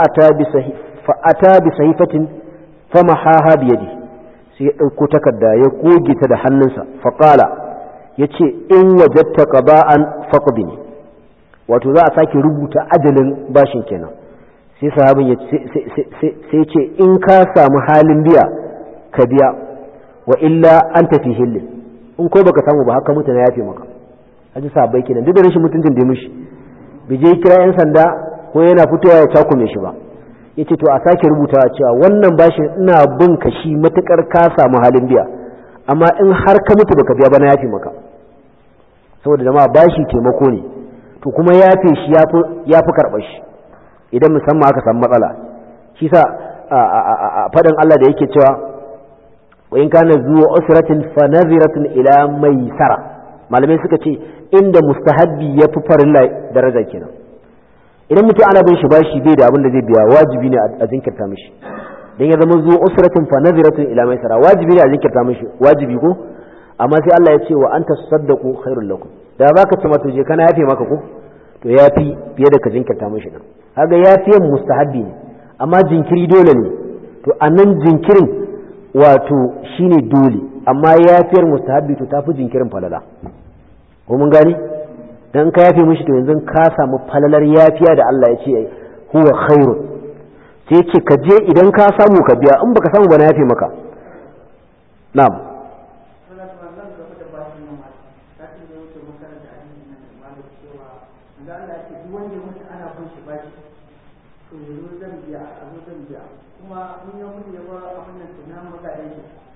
fa'ata bi sahifatin famahaha bi yadi, sai ya dauko takarda ya goge ta da hannunsa. fa qala, yace in wajadta qada'an faqdini, wato za a sake rubuta ajalin bashin kenan. sai sahabin ya sai ce in ka samu halin biya ka biya, wa illa an tafi hillin, in ko baka samu ba haka mutane ya fi maka. haji sahabbai kenan, duk da rashin mutuncin da ya mishi, bai je kira yan sanda ko yana fitowa ya cakume shi ba. yace to a sake rubutawa cewa wannan bashin ina bin ka shi matukar ka samu halin biya, amma in har ka mutu baka biya ba na yafi maka. saboda jama'a bashi taimako ne, to kuma yafe shi yafi karɓar shi idan musamman aka samu matsala. shi sa a faɗin Allah da yake cewa wa in kana zuwa usratin fa nadhiratun ila maisara, malamai suka ce inda mustahabbi yafi farilla daraja kenan. idan mutum ana bin shi bashi bai da abin da zai biya, wajibi ne a jinkirta mishi. dan ya zama zuwa usratin fa nadhiratun ila maisara, wajibi ne a jinkirta mishi, wajibi ko. amma sai Allah ya ce wa anta saddaqu khairul lakum, da baka ce mata je kana yafe maka ko, to yafi fiye da ka jinkirta mishi din. kaga yafiyan mustahabbi ne, amma jinkiri dole ne. to anan jinkirin wato shine dole, amma yafiyar mustahabbi to tafi jinkirin falala. ko mun gani, dan ka yafe mishi to yanzu ka samu falalar yafiya da Allah ya ce huwa khairun. sai ce ka je idan ka samu ka biya, in baka samu ba na yafe maka. na'am.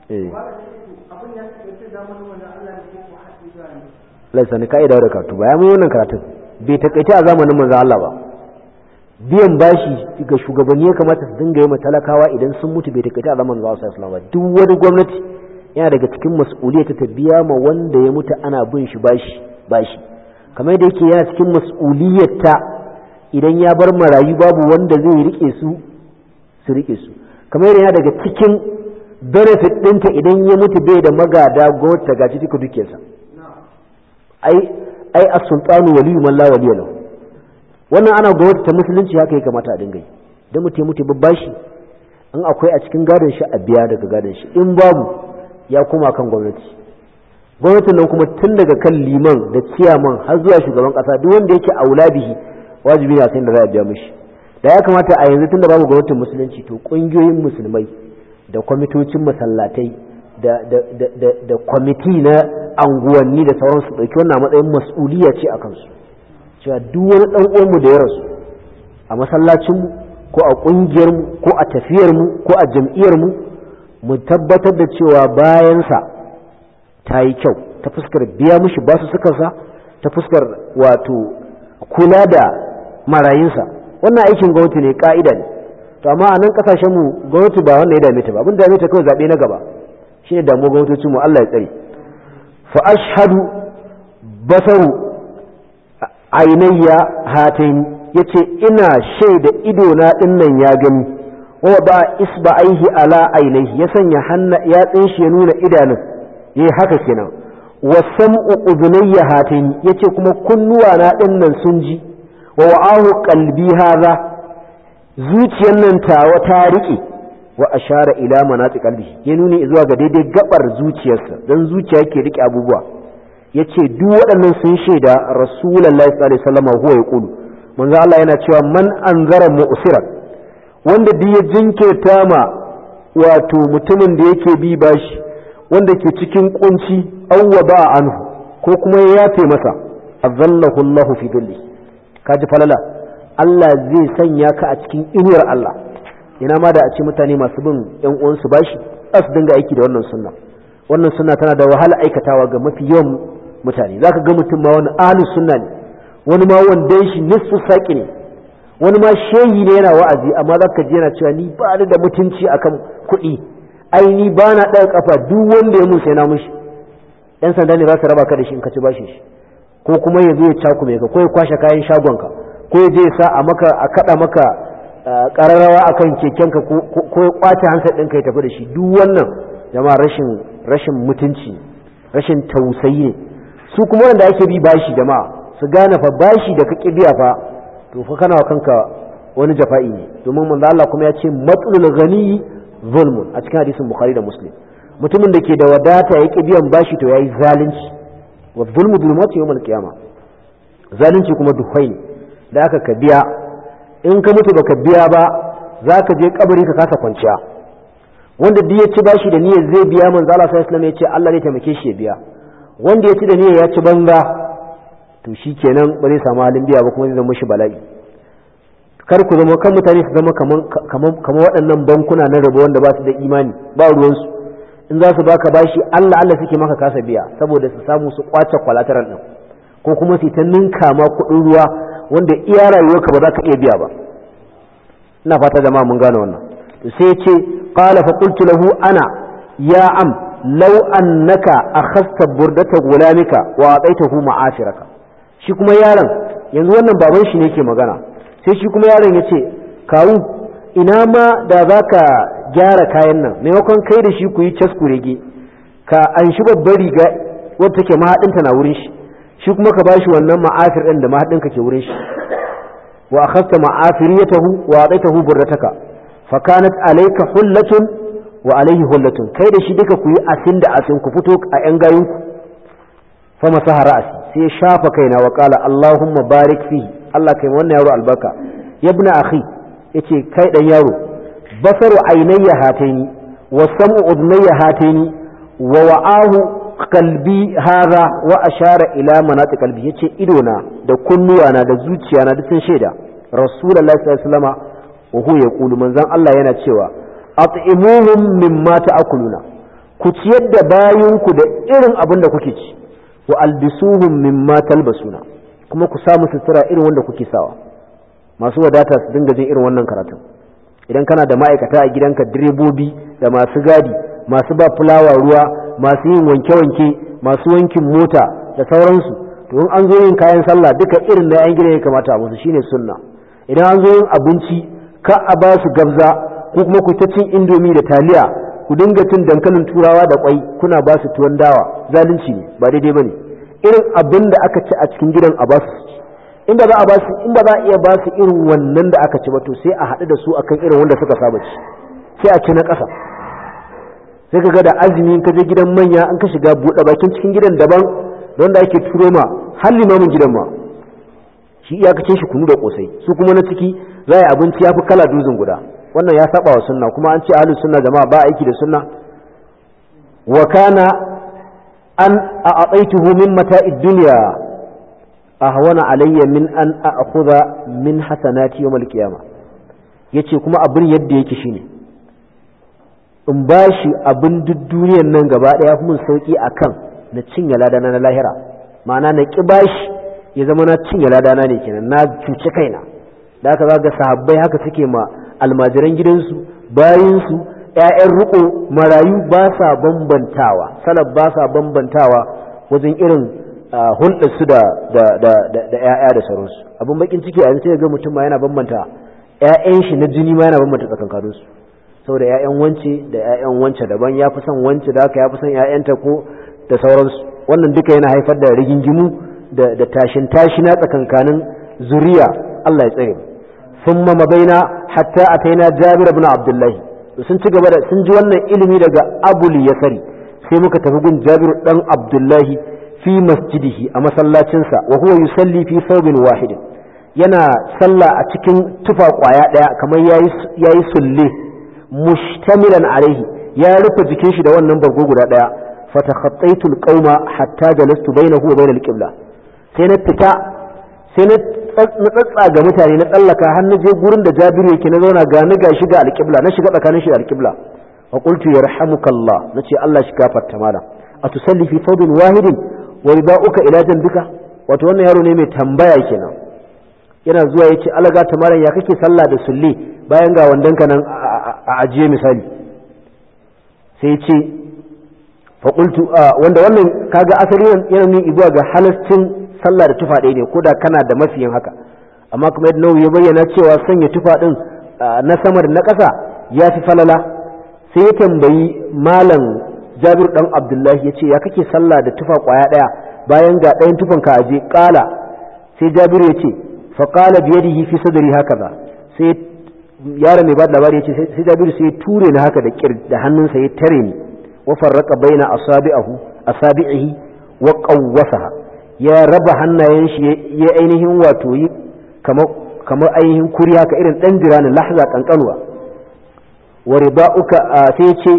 laisa ne ka'ida da karatu ba ya mun wannan karatun bai takaice a zamanin manzon Allah ba biyan bashi ga shugabanni ya kamata su dinga yi talakawa idan sun mutu bai takaice a zamanin manzon Allah sallallahu alaihi wasallam duk wani gwamnati yana daga cikin mas'uliyar ta biya ma wanda ya mutu ana bin shi bashi kamar yadda yake yana cikin mas'uliyar ta idan ya bar marayu babu wanda zai rike su rike su kamar yadda yana daga cikin benefit ɗinta idan ya mutu bai da magada gwamnati ta gaji duka dukiyarsa ai as-sultanu waliyyu man la waliya lahu wannan ana gwamnati ta musulunci haka ya kamata a dinga yi dan mutum mutu babbashi in akwai a cikin gadon shi a biya daga gadon shi in babu ya koma kan gwamnatin nan kuma tun daga kan liman da ciyaman har zuwa shugaban kasa duk wanda yake aulabihi wajibi ne a san da za a biya mishi da ya kamata a yanzu tunda babu gwamnatin musulunci to kungiyoyin musulmai da kwamitocin masallatai da kwamiti na anguwanni da sauransu ɗauki wannan matsayin mas'uliya ce a kansu cewa duk wani ɗan uwanmu da ya rasu a masallacinmu ko a ƙungiyarmu ko a tafiyarmu ko a jam'iyyarmu mu tabbatar da cewa bayansa ta yi kyau ta fuskar biya mishi basu sukarsa ta fuskar wato kula da marayunsa wannan aikin gwamnati ne ka'ida ne to amma a nan kasashen mu gwamnati ba wannan ya dame ta ba abin da ya dame ta kawai zabe na gaba shine damuwar gwamnatocin mu Allah ya tsare fa ashhadu basaru ainayya hatain yace ina shaida ido na dinnan ya gani wa ba isba'aihi ala ainihi ya sanya ya tsinshi ya nuna idanun yayi haka kenan wa sam'u udunayya hatain yace kuma kunnuwa na dinnan sun ji wa wa'ahu qalbi hadha zuciyar nan tawa ta riƙe wa ashara ila manati qalbi ya nuni zuwa ga daidai gabar zuciyarsa dan zuciya yake riƙe abubuwa yace duk waɗannan sun shaida rasulullahi sallallahu alaihi wasallam huwa yaqulu manzo Allah yana cewa man anzara mu'siran wanda duk ya jinkirta ma wato mutumin da yake bi bashi wanda ke cikin kunci awwa ba anhu ko kuma ya yafe masa azallahu Allahu fi dhilli kaji falala Allah zai sanya ka a cikin inuwar Allah ina ma da a ce mutane masu bin ƴan uwansu bashi za su dinga aiki da wannan sunna tana da wahala aikatawa ga mafi yawan mutane zaka ga mutum ma wani ahlus sunna ne wani ma wanda shi nisfu saqi ne wani ma shehi ne yana wa'azi amma zaka ji yana cewa ni ba da mutunci akan kuɗi ai ni ba na ɗaga kafa duk wanda ya mun sai na mushi ɗan sanda ne za su raba ka da shi in ka ci bashi shi ko kuma ya zo ya cakume ka ko ya kwashe kayan shagonka ko ya je ya sa a kaɗa maka ƙararrawa akan kekenka ko ya kwace hansar ɗinka ya tafi da shi duk wannan jama'a rashin mutunci rashin tausayi ne su kuma wanda ake bi bashi jama'a su gane fa bashi da kake biya fa to fa kana kanka wani jafa'i ne domin manzo Allah kuma ya ce matsalul ghani zulmun a cikin hadisin Bukhari da Muslim mutumin da ke da wadata yake biyan bashi to yayi zalunci wa zulmu zulmatu yawmal qiyamah zalunci kuma duhai ne da aka ka biya in ka mutu baka biya ba zaka je kabari ka kasa kwanciya wanda duk ya ci bashi da niyyar zai biya manzo Allah sallallahu alaihi wasallam ya ce Allah ne taimake shi ya biya wanda ya ci da niyyar ya ci banza to shikenan ba zai samu halin biya ba kuma zai zama shi bala'i kar ku zama kan mutane su zama kaman waɗannan bankuna na rabo wanda ba su da imani ba ruwansu in za su baka bashi Allah suke maka kasa biya saboda su samu su kwace kwalataran din ko kuma su ta ninka ma kuɗin ruwa wanda iya rayuwarka ba za ka iya biya ba ina fata jama'a mun gane wannan to sai ce qala fa qultu lahu ana ya am law annaka akhadta burdata gulamika wa ataitahu ma'afiraka shi kuma yaron yanzu wannan baban shi ne yake magana sai shi kuma yaron ya ce kawu ina ma da za ka gyara kayan nan maimakon kai da shi ku yi caskurege ka an shi babbar riga wadda take mahaɗinta na wurin shi shi kuma ka bashi wannan ma'afir ɗin da mahaɗinka ke wurin shi wa akhadta ma'afiriyatahu wa ataitahu burrataka fa kanat alayka hullatun wa alayhi hullatun kai da shi duka ku yi asin da asin ku fito a yan gayinku fa masaha ra'asi sai ya shafa kaina wa qala allahumma barik fihi Allah kai wannan yaro albarka yabna akhi yace kai dan yaro basaru aynayya hataini wa sam'u udnayya hataini wa wa'ahu qalbi hadha wa ashara ila manati qalbi yace idona da kunnuwana da zuciyana duk sun shaida rasulullahi sallallahu alaihi wasallam wa huwa yaqulu manzan Allah yana cewa at'imuhum mimma ta'kuluna ku ciyar da bayinku da irin abin da kuke ci wa albisuhum mimma talbasuna kuma ku sa musu sutura irin wanda kuke sawa. Masu wadata su dinga jin irin wannan karatun. Idan kana da ma'aikata a gidanka, direbobi da masu gadi, masu ba fulawa ruwa, masu yin wanke-wanke, masu wankin mota da sauransu, to in an zo yin kayan sallah duka irin da 'yan gida ya kamata a musu, shine sunna. Idan an zo yin abinci ka a ba su gabza ko kuma ku ta cin indomi da taliya, ku dinga cin dankalin turawa da kwai kuna ba su tuwon dawa, zalunci ne, ba daidai bane. Irin abin da aka ci a cikin gidan a ba su ci. Inda za a iya ba su irin wannan da aka ci ba, to sai a haɗu da su akan irin wanda suka saba ci, sai a ci na ƙasa. Sai ka ga da azumi in ka je gidan manya an ka shiga buɗe bakin cikin gidan daban da wanda ake turo ma har limamin gidan ma shi iyakacin shi kunu da kosai, su kuma na ciki za a yi abinci ya fi kala duzin guda. Wannan ya saba wa sunna, kuma an ce ahlus sunna jama'a ba aiki da sunna. Wa kana an a'taituhu min mata'id dunya ahwana alayya min an a'khudha min hasanati yawm al-qiyamah. Yace kuma abin yadda yake shine in bashi abin duk duniyar nan gaba daya mun sauki akan na cinye ladana na lahira. Ma'ana na ki bashi ya zama na cinye ladana ne kenan, na cuce kaina. Da haka zaga sahabbai haka suke ma almajiran gidansu, bayinsu, ƴaƴan riko, marayu ba sa bambantawa, salaf ba sa bambantawa wajen irin hulɗar su da ƴaƴa da sauransu. Abin bakin ciki a yanzu ga mutum ma yana bambanta ƴaƴan shi na jini ma yana bambanta tsakankanin su, saboda ƴaƴan wance da ƴaƴan wance daban, ya fi son wance da haka ya fi son ƴaƴanta ko da sauransu. Wannan duka yana haifar da rigingimu da tashin tashina tsakankanin zuriya. Allah ya tsare mu. thumma mabaina hatta ataina Jabir ibn Abdullah. Sun ci gaba da sun ji wannan ilimi daga Abul Yasari, sai muka tafi gun Jabir dan Abdullahi fi masjidihi a masallacinsa, wa huwa yusalli fi thawbin wahid, yana sallah a cikin tufa kwaya daya kamar yayi sulle, mushtamilan alaihi, ya rufe jikin shi da wannan bargo guda daya. Fatakhattaitu alqauma hatta jalastu bainahu wa bainal qibla, sai na fita sai na tsatsa ga mutane, na tsallaka har na je gurin da Jabiru yake, na zauna ga ni gashi ga alqibla, na shiga tsakanin shi da alqibla. Wa qultu yarhamukallah, nace Allah shi gafarta malam, atusalli fi thawbin wahidin wa ridauka ila janbika. Wato wannan yaro ne mai tambaya kenan, yana zuwa yace alaga ta malam ya kake sallah da sulle bayan ga wandanka nan a ajiye misali. Sai yace fa qultu wanda wannan kaga asali yana nuni zuwa ga halascin sallah da tufa ɗaya ne, ko da kana da mafiyin haka. Amma kuma yadda Nawawi ya bayyana cewa sanya tufa ɗin na sama da na ƙasa ya fi falala. Sai ya tambayi malam Jabir ɗan Abdullahi ya ce ya kake sallah da tufa ƙwaya ɗaya bayan ga ɗayan tufan ka aje? Ƙala, sai Jabir ya ce fa ƙala biyadihi fi sadri hakaza. Sai yaron mai ba da labari ya ce sai Jabir sai ya ture ni haka da hannunsa ya tare ni, wa farraqa baina asabi'ihi wa qawwasaha, ya raba hannayen shi ya ainihin wato yi kamar ainihin kuri haka, irin dan jiranin lahza kankanuwa. wa ridauka sai ce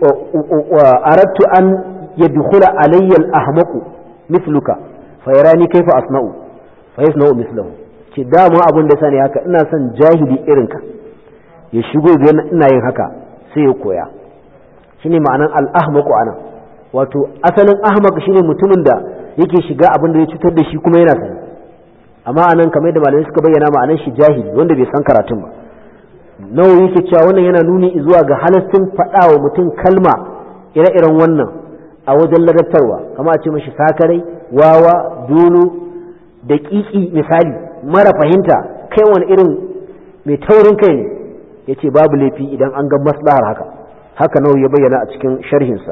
aradtu an yadkhula alayya al-ahmaqu mithluka fa yarani kayfa asna'u fa yasna'u mithlahu. ce dama abin da sani haka, ina son jahili irinka ya shigo ina yin haka sai ya koya. shine ma'anan al-ahmaqu anan. wato asalin ahmaq shine mutumin da yake shiga abin da ya cutar da shi kuma yana sani, amma anan kamar da malamai suka bayyana ma'anar shi jahili wanda bai san karatun ba. Nawawi yake cewa wannan yana nuni zuwa ga halastin faɗa wa mutum kalma ire-iren wannan a wajen ladattarwa, kama a ce mashi sakarai, wawa, dolo, daƙiƙi misali, mara fahimta, kai wani irin mai taurin kai ne. yace babu laifi idan an ga maslahar haka. haka Nawawi ya bayyana a cikin sharhinsa.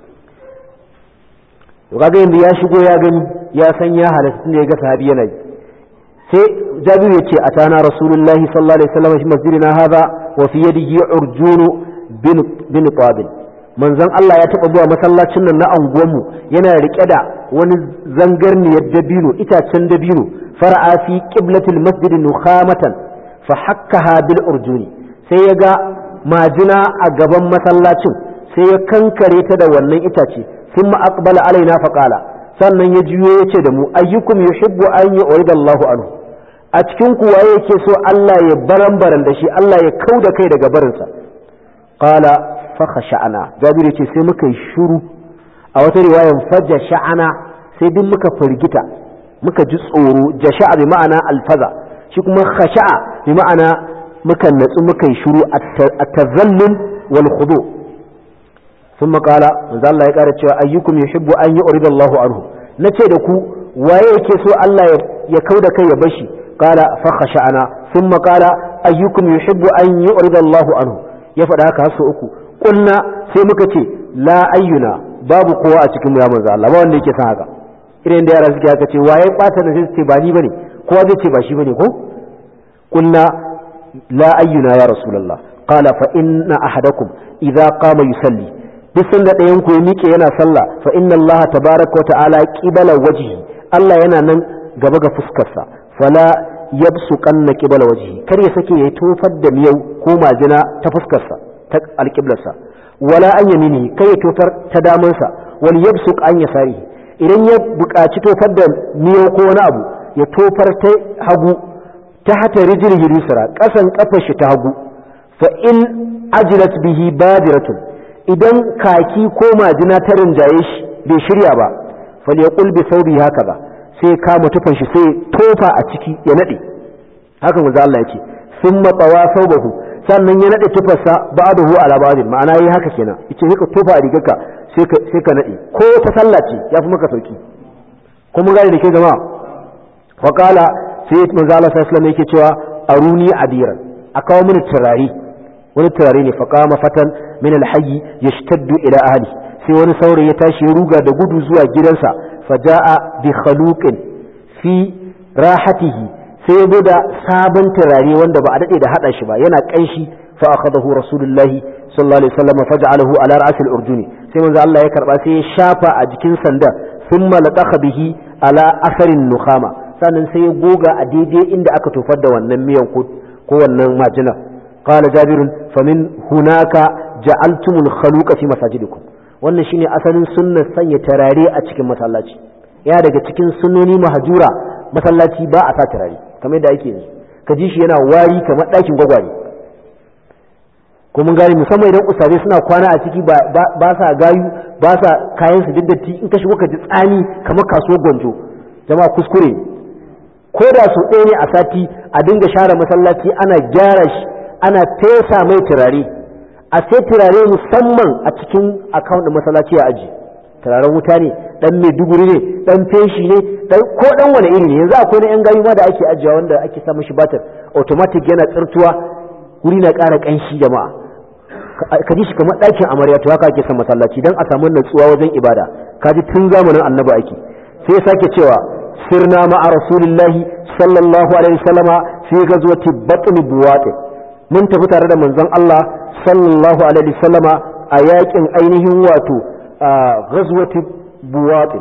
to kaga yanzu ya shigo ya gani ya san ya halatta ne, ya ga sahabi yana yi. sai Jabir yace atana rasulullahi sallallahu alaihi wasallam fi masjidina hadha wa fi yadihi urjunu bin qabil. manzon Allah ya taba zuwa masallacin nan na anguwanmu yana rike da wani zangarniyar dabino, itacen dabino, fara'a fi qiblatil masjid nukhamatan fa hakkaha bil urjuni, sai ya ga majina a gaban masallacin sai ya kankare ta da wannan itace. thumma aqbala alaina fa qala, sannan ya juyo ya ce da mu ayyukum yuhibbu an yu'rida Allahu anhu, a cikin ku waye yake so Allah ya baran da shi, Allah ya kauda kai daga barinsa. qala fa khasha'ana. Jabir yace sai muka yi shiru, a wata riwayan fajasha'ana, sai duk muka firgita muka ji tsoro. Jasha'a bi ma'ana alfaza, shi kuma khasha'a bi ma'ana muka natsu muka yi shiru, at-tazallul wal khudu. thumma qala manzo Allah ya kara cewa ayyukum yuhibbu an yu'rida Allahu anhu, nace da ku waye yake so Allah ya kauda kai ya bashi? qala fa khasha'ana. thumma qala ayyukum yuhibbu an yu'rida Allahu anhu, ya faɗa haka har sau uku. Qulna, sai muka ce la ayyuna, babu kowa a cikin mu ya manzo Allah, ba wanda yake san haka. Irin da yara suke haka ce waye bata da sai ce ba ni bane, kowa zai ce ba shi bane ko? Qulna la ayyuna ya rasulullah. qala fa inna ahadakum idza qama yusalli, duk sanda ɗayan ku ya miƙe yana sallah, fa inna Allah tabaraka wa ta'ala qibala wajhi, Allah yana nan gaba ga fuskarsa, fala yabsuqanna qibala wajhi, kar ya sake ya tofar da miyau ko majina ta fuskarsa ta alqiblarsa, wala an yaminihi, kai ya tofar ta damansa, wal yabsuq an yasarihi, idan ya buƙaci tofar da miyau ko wani abu ya tofar ta hagu, ta hata rijlihi yusra, ƙasan kafar shi ta hagu. fa in ajlat bihi badiratun, idan kaki ko majina ta rinjaye shi bai shirya ba, falyaqul bi thawbi hakaza, sai kama tufan shi sai tofa a ciki ya nade. haka manzo Allah yake, summa tawa thawbahu, sannan ya nade tufarsa ba'dahu ala ba'din, ma'ana yayi haka kenan, yace haka tofa a rigarka sai ka nade, ko ta sallah ce yafi maka sauki. kuma gane da ke jama'a, wa qala sai manzo Allah sallallahu alaihi wasallam yake cewa aruni adiran, akawo mini turare, wani turare ne. faqama fatan min alhayy yashtaddu ila ahli, sai wani saurayi ya tashi ya ruga da gudu zuwa gidansa, faja'a bi khaluqin fi rahatihi, sai ya da sabon turare wanda ba a dade da hada shi ba, yana kanshi. fa akhadahu rasulullahi sallallahu alaihi wasallam faj'alahu ala ra'sil urduni, sai manzo Allah ya karba sai ya shafa a jikin sanda, thumma laqaha bihi ala asarin nukhama, sannan sai ya goga a daidai inda aka tofar da wannan miyan ko wannan majina. qala jabirun famin hunaka ja'altumul khaluqa fi masajidikum, wannan shine asalin sunnar sanya tarare a cikin masallaci. ya daga cikin sunnoni mahjura, masallaci ba a sa tarare kamar yadda ake yanzu, ka ji shi yana wari kamar ɗakin gwagware. ko mun gane, musamman idan usabe suna kwana a ciki ba sa gayu, ba sa kayan su diddati, in ka shigo ka ji tsani kamar kasuwar gwanjo. jama'a kuskure, ko da su ɗaya ne a sati a dinga share masallaci, ana gyara shi, ana fesa mai turare, a sai turare musamman a cikin account ɗin masallaci a aji. turaren wuta ne, dan Maiduguri ne, dan feshi ne, ko dan wani iri ne. yanzu akwai na yan gayu ma da ake ajiya wanda ake sa mishi batir automatic, yana tsirtuwa, wuri na ƙara ƙanshi. jama'a ka ji shi kamar ɗakin amarya, to haka ake son masallaci dan a samu natsuwa wajen ibada. ka ji tun zamanin annabi ake. sai ya sake cewa sirna ma'a rasulillahi sallallahu alaihi wasallama fi ghazwati batn buwat, mun tafi tare da manzon Allah sallallahu alaihi wasallama a yakin ainihin wato ghazwati buwat.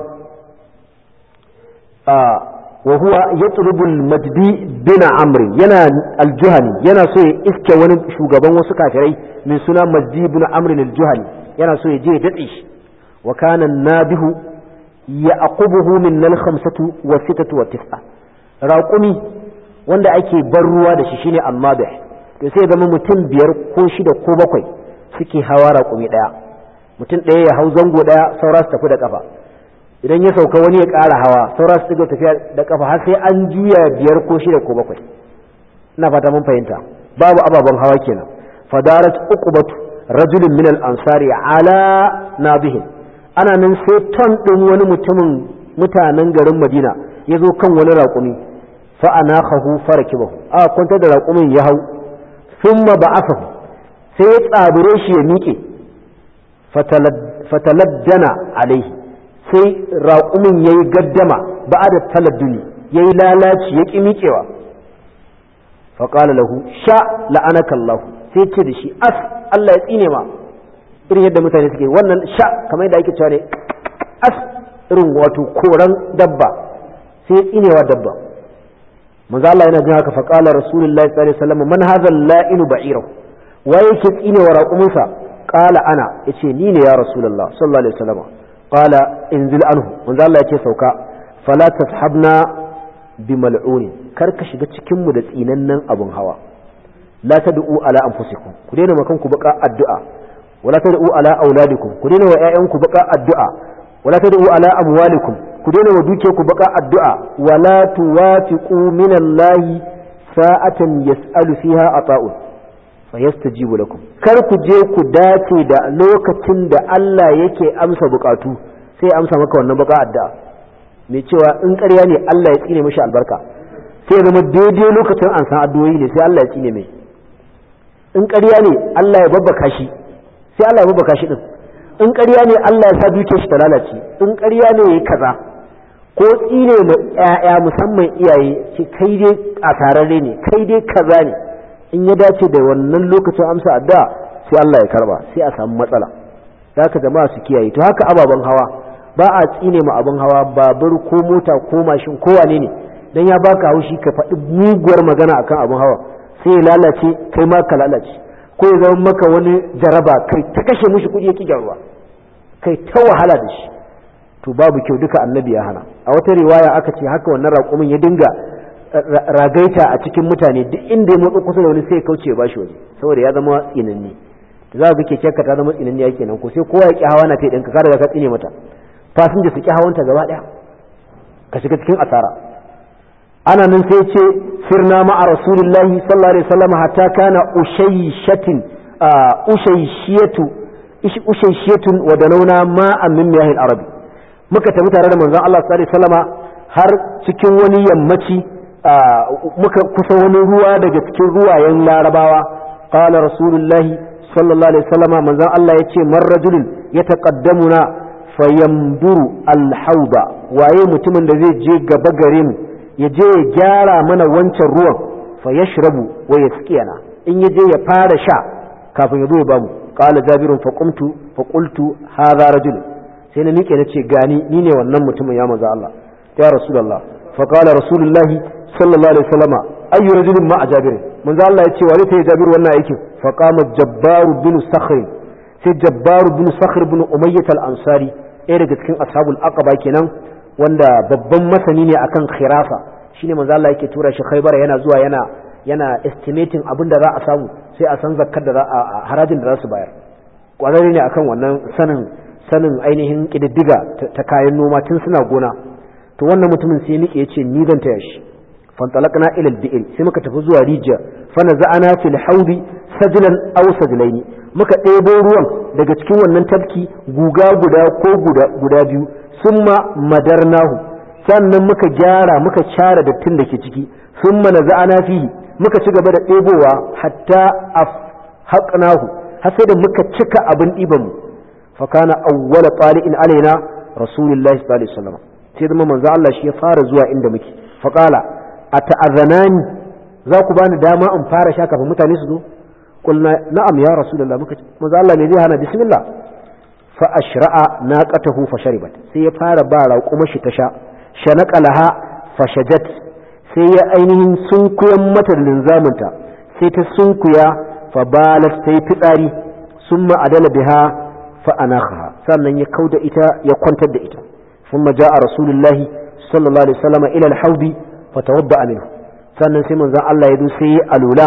wa huwa yatlubu al-majdi bin amr, yana al-juhani, yana so ya iske wani shugaban wasu kafirai mai suna majdi bin amr al-juhani, yana so ya je ya dade shi. wa kana nabihu ya'qubuhu min al-khamsatu wa sittatu wa tis'a, raqumi wanda ake bar ruwa da shi shine al-mabih, to sai zama mutum 5 ko 6 ko 7 suke hawa raqumi daya, mutum daya ya hau zango daya, saura su tafi da kafa. idan ya sauka wani ya ƙara hawa, saura su tafi tafiya da kafa har sai an juya 5 ko 6 ko 7. ina fata mun fahimta, babu ababen hawa kenan. fadarat uqbatu rajulin min al-ansari ala nabihin, ana nan sai ton ɗin wani mutanen garin Madina ya zo kan wani raƙumi, fa anakhahu farakibahu, a kwantar da raƙumin ya hau, thumma ba'athahu, sai ya tsabure shi ya miƙe, fataladdana alaihi, sai raƙumin yayi gaddama, ba'da taladduni, yayi lalaci ya ƙi miƙewa. fa qala lahu sha la'anaka Allah, sai ce da shi as, Allah ya tsine ma. irin yadda mutane suke wannan sha kamar yadda ake cewa ne as, irin wato koran dabba, sai tsinewa dabba. manzo Allah yana jin haka, fa qala rasulullahi sallallahu alaihi wasallam man hadha al-la'inu ba'irahu, wa yake tsinewa raqumunsa? qala ana, yace ni ne ya rasulullah sallallahu alaihi wasallam. qala inzil anhu, manzo Allah yace sauka. fala tashabna bi mal'un, kar ka shiga cikin mu da tsinannen abun hawa. la tad'u ala anfusikum, ku daina makan ku baka addu'a. wala tad'u ala auladikum ku daina wa ƴaƴanku baka addu'a wala tad'u ala amwalikum ku daina wa dukiyarku baka addu'a wala tuwafiqu min Allah sa'atan yas'alu fiha ata'un fayastajibu lakum kar ku je ku dace da lokacin da Allah yake amsa bukatu sai amsa maka wannan baka addu'a mai cewa in ƙarya ne Allah ya tsine mishi albarka sai ya zama daidai lokacin an san addu'o'i ne sai Allah ya tsine mai in ƙarya ne Allah ya babbaka shi sai Allah ya babbaka shi din in ƙarya ne Allah ya sa duke shi ta lalace in ƙarya ne yayi kaza ko tsine ma ƴaƴa musamman iyaye ce kai dai asararre ne kai dai kaza ne in ya dace da wannan lokacin amsa addu'a sai Allah ya karba sai a samu matsala haka jama'a su kiyaye to haka ababen hawa ba a tsine ma abin hawa babur ko mota ko mashin ko wane ne dan ya baka haushi ka faɗi muguwar magana akan abin hawa sai ya lalace kai ma ka lalace ko ya zama maka wani jaraba kai ta kashe mishi kuɗi ya ƙi ruwa kai ta wahala da shi to babu kyau duka annabi ya hana a wata riwaya aka ce haka wannan raƙumin ya dinga ragaita a cikin mutane duk inda ya motsa kusa da wani sai ya kauce ya bashi waje saboda ya zama tsinanni za ka ga kekekka ta zama tsinanni yake nan ko sai kowa ya ƙi hawa na ta ɗinka ka daga ka tsine mata fasinja su ƙi hawanta gaba ɗaya ka shiga cikin asara ana nan sai ce sirna ma'a rasulillahi sallallahu alaihi wasallam hatta kana ushayshiyatun wa danauna ma'an min miyahil arabi muka tafi tare da manzon Allah sallallahu alaihi wasallam har cikin wani yammaci muka kusa wani ruwa daga cikin ruwayen larabawa qala rasulullahi sallallahu alaihi wasallam manzon Allah yace man rajulun yataqaddamuna fayamduru alhauda waye mutumin da zai je gaba gare mu ya je ya gyara mana wancan ruwan fa yashrabu wa yasqiyana in ya je ya fara sha kafin ya zo ya bamu qala jabirun fa qultu hadha rajul sai na nike nace gani ni ne wannan mutumin ya manzo Allah ya rasulullah fa qala rasulullahi sallallahu alaihi wasallam ayu rajulin ma jabir manzo Allah ya ce wa zai jabir wannan aikin fa qama jabbar bin sakhr sai jabbar bin sakhr bin umayyah al-ansari ɗaya daga cikin ashabul aqaba kenan wanda babban masani ne akan khirafa shine manzo Allah yake tura shi Khaybar yana zuwa yana estimating abin da za a samu sai a san zakkar da harajin da za su bayar kwararre ne akan wannan sanin ainihin kididdiga ta kayan noma tun suna gona to wannan mutumin sai nike yace ni zan taya shi fantalaqna ila al-bi'r sai muka tafi zuwa rijiya fa naza'ana fil hawdi sajlan aw sajlaini muka ɗebo ruwan daga cikin wannan tafki guga guda ko guda biyu summa madarnahu sannan muka gyara muka share dattin da ke ciki summa naza'ana fihi muka ci gaba da ɗebowa hatta afhaqnahu har sai da muka cika abin ɗiban mu fa kana awwala tali'in alaina rasulullahi sallallahu alaihi wasallam sai da manzo Allah shi ya fara zuwa inda muke fa qala ata'azanani za ku bani dama in fara sha kafin mutane su zo qulna na'am ya rasulullah muka ce manzo Allah ne zai hana bismillah fa ashra'a naqatahu fa sharibat sai ya fara ba raƙuma shi ta sha shanaqalaha fa shajat sai ya ainihin sunkuyan mata linzaminta sai ta sunkuya fa balat sai fitsari summa adala biha fa anakha sannan ya kauda ita ya kwantar da ita thumma jaa rasulullah sallallahu alaihi wasallam ila al-hawdi fa tawadda minhu sannan sai manzon Allah ya zo sai alula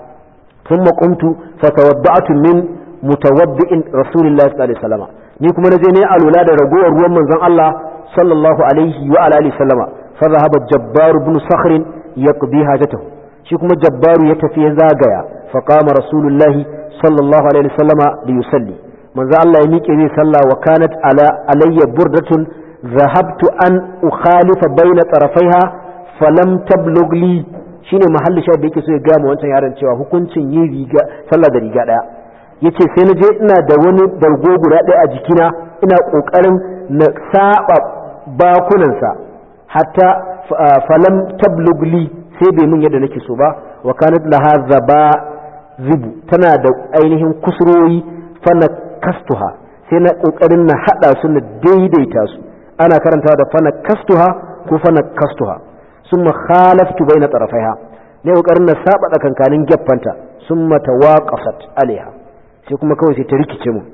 thumma qumtu fa tawadda'tu min mutawaddi'in rasulullah sallallahu alaihi wasallam ni kuma naje ne alula da ragowar ruwan manzon Allah sallallahu alaihi wa alihi wasallama fa zahaba jabbar ibn sakhr yaqdi hajatahu shi kuma jabbaru ya tafi ya zagaya fa qama rasulullahi sallallahu alaihi wasallama li yusalli manzo Allah ya miƙe zai sallah wa kanat alayya burdatun zahabtu an ukhalifa baina tarafaiha falam tablugh li shine mahalli shi da yake so ya ga mu wancan yaron cewa hukuncin yin riga sallah da riga daya yace sai na je ina da wani bargo guda daya a jikina ina kokarin na saba bakunansa hatta falam tablugh li sai bai mun yadda nake so ba wa kanat laha zaba zibu tana da ainihin kusuroyi fana kastuha sai na kokarin na hada su na daidaita su ana karanta da fana kastuha ko fana kastuha summa khalaftu baina tarafaiha ne kokarin na saba tsakankanin gaffanta summa tawaqafat alaiha sai kuma kawai sai ta rikice mu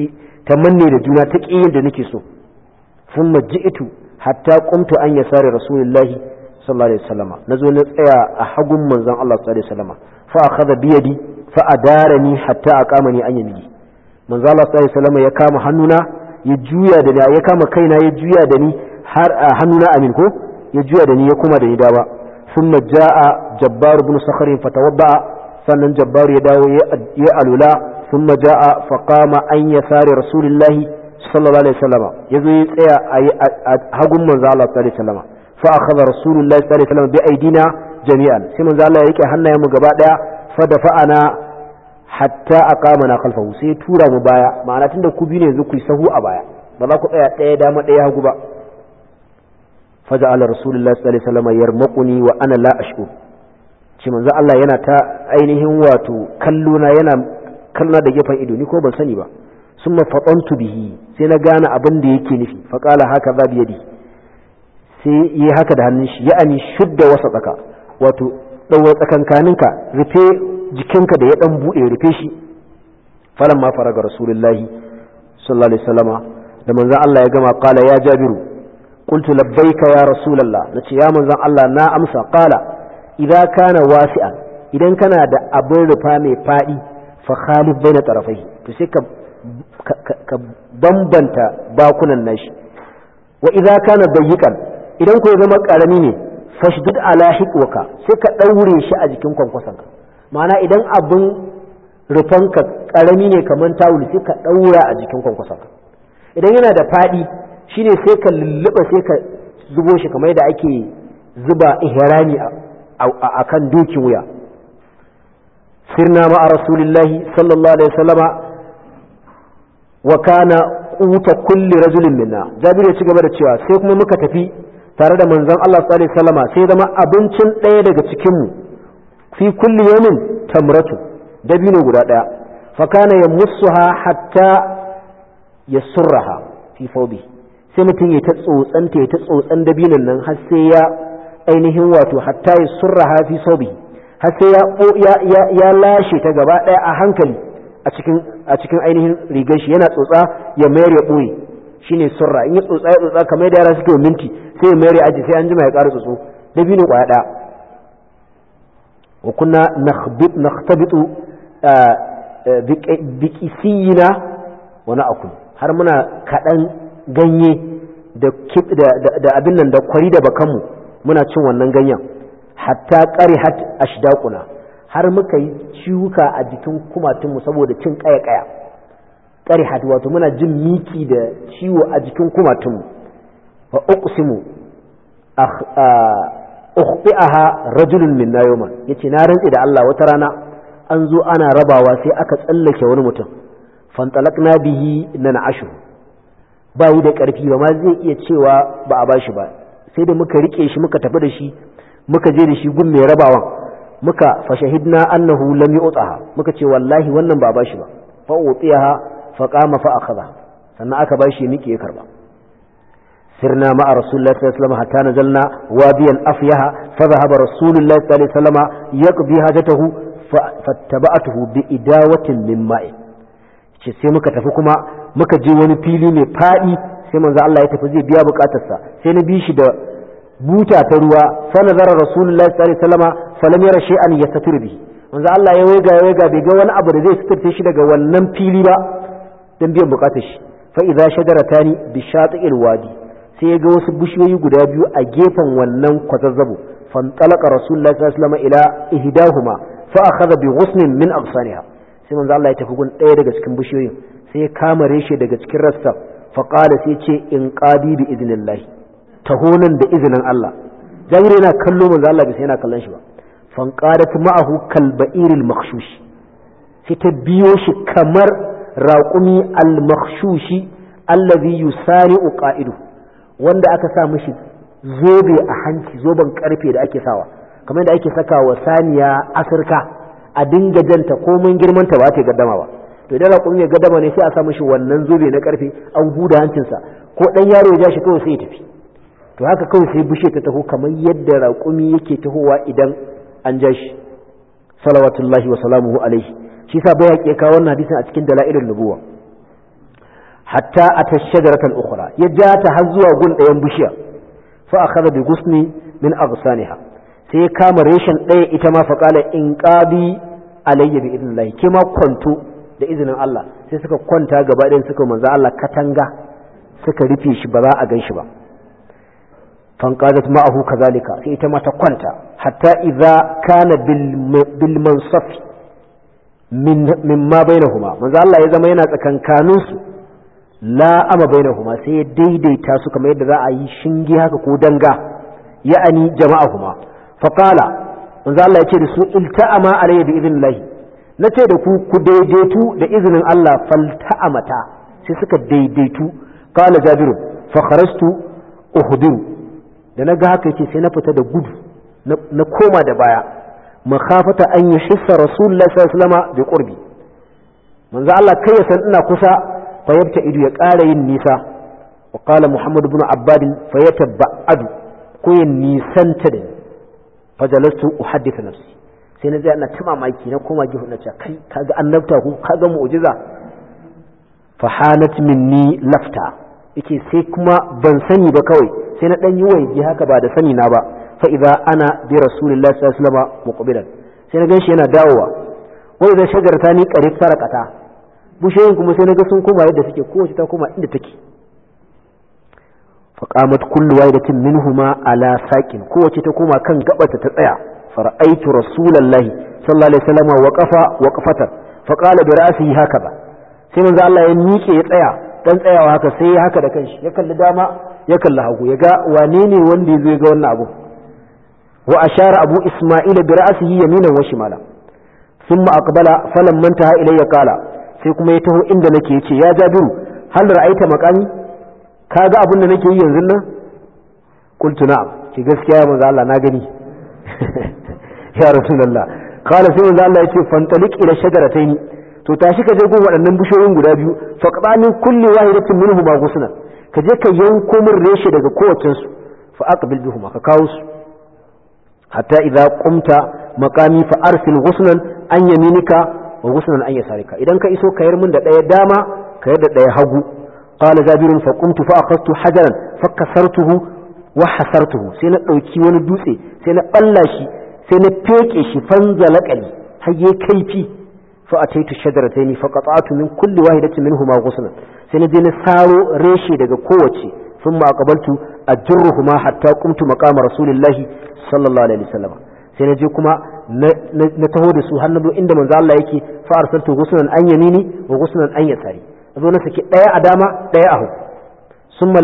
ta manne da juna ta ki yadda nake so summa ji'tu hatta qumtu an yasari rasulullahi sallallahu alaihi wasallam nazo na tsaya a hagun manzon Allah sallallahu alaihi wasallam fa akhadha bi yadi fa adarani hatta aqamani an yamini manzo Allah sallallahu alaihi wasallam ya kama hannuna ya juya da ni, ya kama kaina ya juya da ni har hannuna amin ko ya juya da ni ya kuma da ni dama. thumma jaa Jabbar ibn Sakhr fatawadda, sannan Jabbar ya dawo ya alula. thumma jaa faqama an yasari Rasulullahi sallallahu alaihi wasallam, yazo ya tsaya a hagun manzo Allah sallallahu alaihi wasallam. fa akhadha Rasulullahi sallallahu alaihi wasallam bi aidina jami'an, sai manzo Allah ya rike hannayen mu gaba daya. fa dafa'ana hatta aqamana khalfahu, sai tura mu baya, ma'ana tunda ku biyu ne yanzu ku yi sahu a baya, ba za ku tsaya daya dama daya hagu ba. faja'ala Rasulullahi sallallahu alaihi wasallam yarmaquni wa ana la ash'ur, ce manzo Allah yana ta ainihin wato kallona, yana kallona da gefen ido, ni ko ban sani ba. summa fatantu bihi, sai na gane abin da yake nufi. fa qala haka za bi yadi, sai yi haka da hannun shi, ya'ani shudda wasa tsaka, wato dawo tsakankaninka, rufe jikinka da ya dan bude, rufe shi. falamma faraga Rasulullahi sallallahu alaihi wasallama, da manzo Allah ya gama, qala ya Jabiru, qultu labbaika ya Rasulullah, nace ya manzo Allah na amsa. qala idza kana wasi'an, idan kana da abin rufa mai fadi, fa khalif baina tarafai, to sai ka bambanta bakunan nashi. wa idza kana dayyiqan, idan ko ya zama karami ne, fashdud ala hiqwaka, sai ka daure shi a jikin kwankwasanka. ma'ana idan abin rufanka karami ne kaman tawul, sai ka daura a jikin kwankwasanka. idan yana da fadi shine sai ka lulluba, sai ka zubo shi kamar yadda ake zuba ihrami a kan dokin wuya. sirna ma'a Rasulillahi sallallahu alaihi wasallama wa kana quta kulli rajulin minna. Jabir ya ci gaba da cewa sai kuma muka tafi tare da manzon Allah sallallahu alaihi wasallama, sai zama abincin ɗaya daga cikin mu fi kulli yawmin tamratu, dabino guda ɗaya. fa kana yamussuha hatta yasurraha fi thawbi, sai mutum ya ta tsotsan dabinon nan har sai ya ainihin wato hatta yasurraha fi thawbi, har sai ya lashe ta gaba ɗaya a hankali a cikin ainihin rigar shi, yana tsotsa ya mayar ya ɓoye, shine surra. in ya tsotsa kamar da yara suke minti, sai ya mayar ya aji, sai an jima ya ƙara tsotso dabino ƙwaya ɗaya. wa kunna nakhtabitu biqisiyina wa na'kul, har muna kaɗan ganye da abin nan da kwari da bakanmu, muna cin wannan ganyen. hatta qarihat ashdaquna, har muka yi ciwuka a jikin kumatunmu saboda cin kaya qarihat, wato muna jin miki da ciwo a jikin kumatunmu. fa uqsimu ukhti'aha rajulun minna yawman, yace na rantsi da Allah, wata rana an zo ana rabawa sai aka tsallake wani mutum. fantalaqna bihi nan'ashu, ba yi da karfi ba ma zai iya cewa ba a bashi ba, sai da muka rike shi muka tafi da shi, muka je da shi gun mai rabawan, muka fashahidna annahu lam yu'taha, muka ce wallahi wannan ba bashi ba. fa utiyaha fa qama fa akhadha, sannan aka bashi miki ya karba. sirna ma'a Rasulullahi sallallahu alaihi wasallam hatta nazalna wadiyan afyaha, fa dhahaba Rasulullahi sallallahu alaihi wasallam yaqdi hajatahu fattaba'atuhu bi idawatin min ma'in. ce sai muka tafi kuma muka je wani fili mai fadi, sai manzo Allah ya tafi zai biya bukatarsa, sai na bi shi da buta ta ruwa. fa nazara Rasulullahi sallallahu alaihi wasallam falam yara shay'an yastatir bihi, manzo Allah ya waiga bai ga wani abu da zai suturce shi daga wannan fili ba dan biyan bukatar shi. fa idza shajaratani bi shati'il wadi, sai ya ga wasu bishiyoyi guda biyu a gefen wannan kwazazzabo. fantalaqa Rasulullahi sallallahu alaihi wasallam ila ihdahuma fa akhadha bi ghusnin min aghsaniha, sai manzo Allah ya tafi gun ɗaya daga cikin bishiyoyin, sai ya kama reshe daga cikin rassa. fa qala, sai ce in qadi bi idnillah, tahonan da izinin Allah. Jabir yana kallo manzo Allah bai sai yana kallon shi ba. fanqadat ma'ahu kalba'iril makhshush, sai ta biyo shi kamar raqumi al-makhshushi allazi yusari'u qa'idu, wanda aka sa mishi zobe a hanci, zoben karfe da ake sawa kamar da ake saka wa saniya asirka a dinga janta ko mun girmanta ba ta gaddama ba. to idan raqumi ya gaddama ne sai a sa mishi wannan zobe na karfe, an huda hancinsa, ko dan yaro ya ja shi kawai sai ya tafi. to haka kawai sai bushe ta taho kamar yadda raqumi yake tahowa idan an ja shi, salawatullahi wa salamuhu alaihi. shi sa bai yake kawo wannan hadisin a cikin dalailun nubuwa. hatta ata shajaratan ukhra, ya ja ta har zuwa gun ɗayan bishiya. fa akhadha bi ghusni min aghsaniha, sai ya kama reshen ɗaya ita ma. fa qala in qadi alayya bi idnillah, ke ma kwanto da izinin Allah sai suka kwanta gaba ɗayan suka manzo Allah katanga suka rufe shi ba za a gan shi ba fanqadat ma'ahu kazalika sai ita ma ta kwanta hatta idza kana bil mansaf mimma bainahuma manzo Allah ya zama yana tsakankanin su la ama bainahuma sai ya daidaita su kamar yadda za a yi shinge haka ko danga ya'ani jama'ahuma faqala manzo Allah ya ce da su ilta'ama alayya bi idnillahi nace da ku daidaitu da izinin Allah falta'amata sai suka daidaitu qala jabiru fa kharajtu uhdiru da naga haka yace sai na fita da gudu na koma da baya makhafata an yuhissa rasulullahi sallallahu alaihi wasallam bi qurbi manzo Allah kai ya san ina kusa fa yabta idu ya ƙara yin nisa wa qala muhammad ibn abbad fa yatabba'adu ko yin nisanta da fajalastu uhaddithu nafsi sai na ji ina ta mamaki na koma gihu na ce kai kaga annabta ko kaga mu'jiza fa hanat minni lafta yake sai kuma ban sani ba kawai sai na dan yi waje haka ba da sani na ba fa idza ana bi rasulillahi sallallahu alaihi wasallam muqbilan sai na ganshi yana dawowa wai da shagarta ni qarib sarakata busheyin kuma sai na ga sun koma yadda suke kowace ta koma inda take fa qamat kullu waidatin minhuma ala saqin kowace ta koma kan gabata ta tsaya fara'aitu rasulullahi sallallahu alaihi wasallam waqafa waqfatan fa qala bi ra'sihi hakaza sai manzo Allah ya miƙe ya tsaya dan tsayawa haka sai ya haka da kanshi ya kalli dama ya kalli hagu ya ga wane ne wanda ya zo ya ga wannan abu wa ashara abu isma'ila bi ra'sihi yaminan wa shimala thumma aqbala falamma intaha ilayya qala sai kuma ya taho inda nake yace ya jabiru hal ra'aita maqami kaga abin da nake yi yanzu nan qultu na'am ki gaskiya manzo Allah na gani ya rasulullah qala sai manzo Allah yace fantalik ila shajaratayn to tashi ka je gun waɗannan bishiyoyin guda biyu faqbanin kulli wahidatin minhuma ghusna ka je ka yanko min reshe daga kowace su fa aqbil bihuma ka kawo su hatta idza qumta maqami fa arsil ghusnan an yaminika wa ghusnan an yasarika idan ka iso kayar min da daya dama kayar da daya hagu qala jabirun fa qumtu fa akhadtu hajaran fa kasartuhu wa hasartuhu sai na dauki wani dutse sai na balla shi sai na feke shi fanzalaqali hayye kaifi fa ataitu shajaratayn fa qata'tu min kulli wahidatin minhuma ghusnan sai na je na saro reshe daga kowace thumma aqbaltu ajruhuma hatta qumtu maqama rasulillahi sallallahu alaihi wasallam sai na je kuma na taho da su har na zo inda manzo Allah yake fa arsaltu ghusnan an yamini wa ghusnan an yasari zo na saki daya a dama daya a hagu summa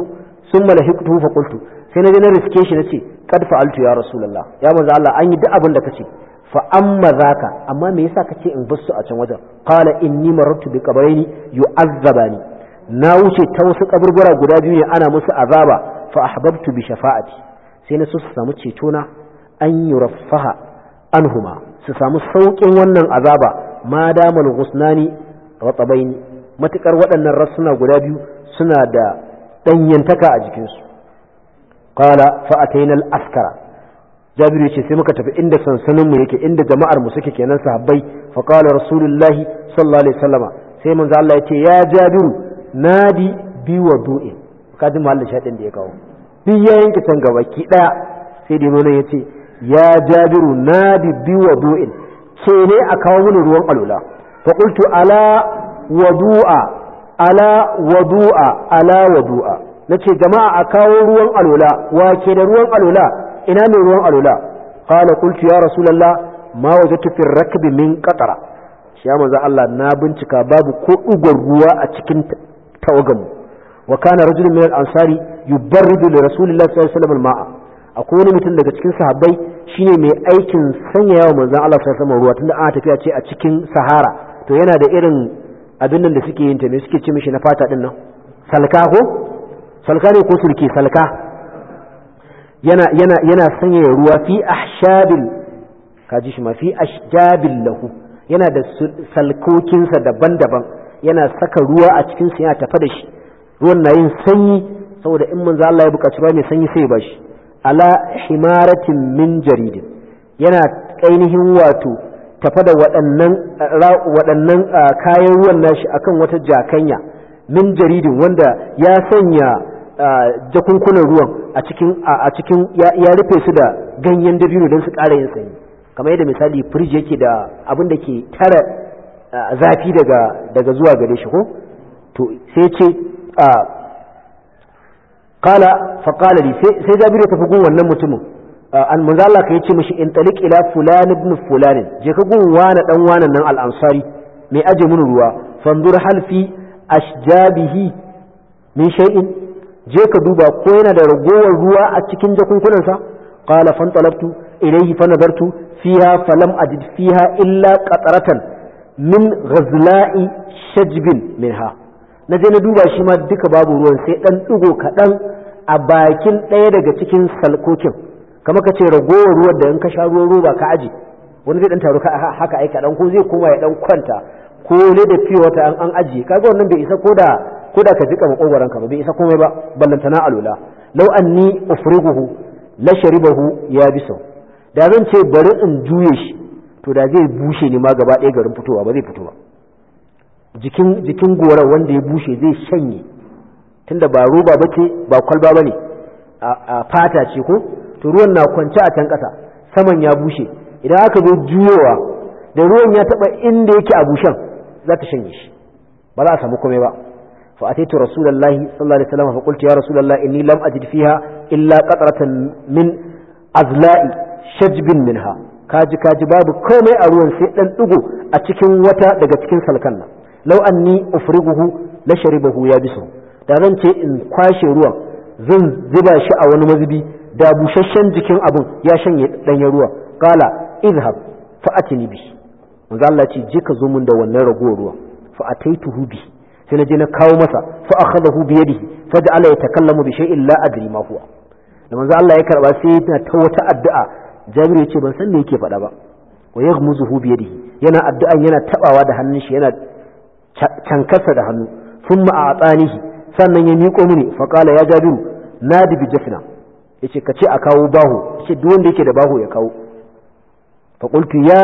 lahiqtu fa qultu sai na je na riske shi nace kad fa'altu ya rasulullah ya manzo Allah an yi duk abin da kace fa amma zaka amma me yasa kace in bar su a can wajen qala inni marartu bi qabrayn yu'azzabani na wuce ta wasu kaburbura guda biyu ne ana musu azaba fa ahbabtu bi shafa'ati sai na so su samu ceto na an yuraffaha anhuma su samu saukin wannan azaba ma damal ghusnani ratabaini matukar waɗannan rassuna guda biyu suna da danyantaka a jikinsu qala fa atayna al-askara jabir yace sai muka tafi inda sansanin mu yake inda jama'ar mu suke kenan sahabbai fa qala rasulullahi sallallahu alaihi wasallama sai manzo Allah yace ya jabiru nadi bi wudu'i kaji mahallin shadin da ya kawo duk ya yanke can gaba ki daya sai dai nonon yace ya jabiru nadi bi wudu'in ce ne a kawo mini ruwan alula fa qultu ala wudu'a ala wudu'a ala wudu'a nace jama'a a kawo ruwan alula wa ke da ruwan alula ina mai ruwan alula qala qultu ya rasulullah ma wajadtu fi rakbi min qatara shi ya manzo Allah na bincika babu ko dugon ruwa a cikin tawagan wa kana rajulun min al-ansari yubarridu li rasulillahi sallallahu alaihi wasallam al-ma'a akwai wani mutum daga cikin sahabbai shine mai aikin sanya yawa manzon Allah sallallahu alaihi wasallam ruwa tunda ana tafiya ce a cikin sahara to yana da irin abin nan da suke yin ta me suke ce mishi na fata din nan salka ko salka ne ko sulke salka yana sanya ruwa fi ahshabil kaji shi ma fi ashjabil lahu yana da salkokinsa daban-daban yana saka ruwa a cikin sa yana tafa da shi ruwan na yin sanyi saboda in manzo Allah ya buƙaci ruwa mai sanyi sai ya bashi ala himaratin min jarid yana ainihin wato tafa da waɗannan kayan ruwan nashi akan wata jakanya min jaridin wanda ya sanya jakunkunan ruwan a cikin ya rufe su da ganyen dabino don su ƙara yin sanyi kamar yadda misali firij yake da abin da ke tara zafi daga zuwa gare shi ko to sai ce qala fa qala li sai Jabir ya tafi gun wannan mutumin an manzo Allah ka yace mishi in taliq ila fulan ibn fulan je ka gun wani dan wanan nan al-ansari mai aje mun ruwa fanzur hal fi ashjabihi min shay'in je ka duba ko yana da ragowar ruwa a cikin jakunkunansa qala fantalabtu ilayhi fanadartu fiha falam ajid fiha illa qataratan min ghazla'i shajbin minha naje na duba shi ma duka babu ruwan sai dan digo kadan a bakin daya daga cikin salkokin kamar ka ce ragowar ruwan da in ka sha ruwan roba ka aje wani zai dan taru haka ai kadan ko zai koma ya dan kwanta ko ne da fiye wata an aje kaga wannan bai isa koda ka jika makogoran ka ba bai isa komai ba ballantana alula law anni ufriguhu la sharibahu ya bisa da zan ce bari in juye shi to da zai bushe ne ma gaba ɗaya garin fitowa ba zai fito ba jikin goran wanda ya bushe zai shanye tunda ba roba bace ba kwalba bane a fata ce ko to ruwan na kwance a can ƙasa saman ya bushe idan aka zo juyowa da ruwan ya taba inda yake a bushen za ta shanye shi ba za a samu komai ba fa ataitu rasulullahi sallallahu alaihi wasallam fa qultu ya rasulullahi inni lam ajid fiha illa qatratan min azla'i shajbin minha kaji babu komai a ruwan sai dan digo a cikin wata daga cikin salkan nan law anni ufriguhu la sharibahu ya bisu da zan ce in kwashe ruwan zan zuba shi a wani mazubi da busasshen jikin abun ya shanye danyen ruwa qala idhhab fa atini bi manzo Allah ce je ka zo mun da wannan ragowar ruwa fa ataituhu bi sai na je na kawo masa fa akhadahu bi yadihi fa ja'ala yatakallamu bi shay'in la adri ma huwa da manzo Allah ya karba sai yana ta wata addu'a Jabir ya ce ban san me yake faɗa ba wa yaghmuzuhu bi yadihi yana addu'an yana tabawa da hannun shi yana cankarsa da hannu thumma a'tanihi sannan ya miƙo mini fa qala ya Jabiru nadi bi jafna yace ka ce a kawo baho yace duk wanda yake da baho ya kawo fa qultu ya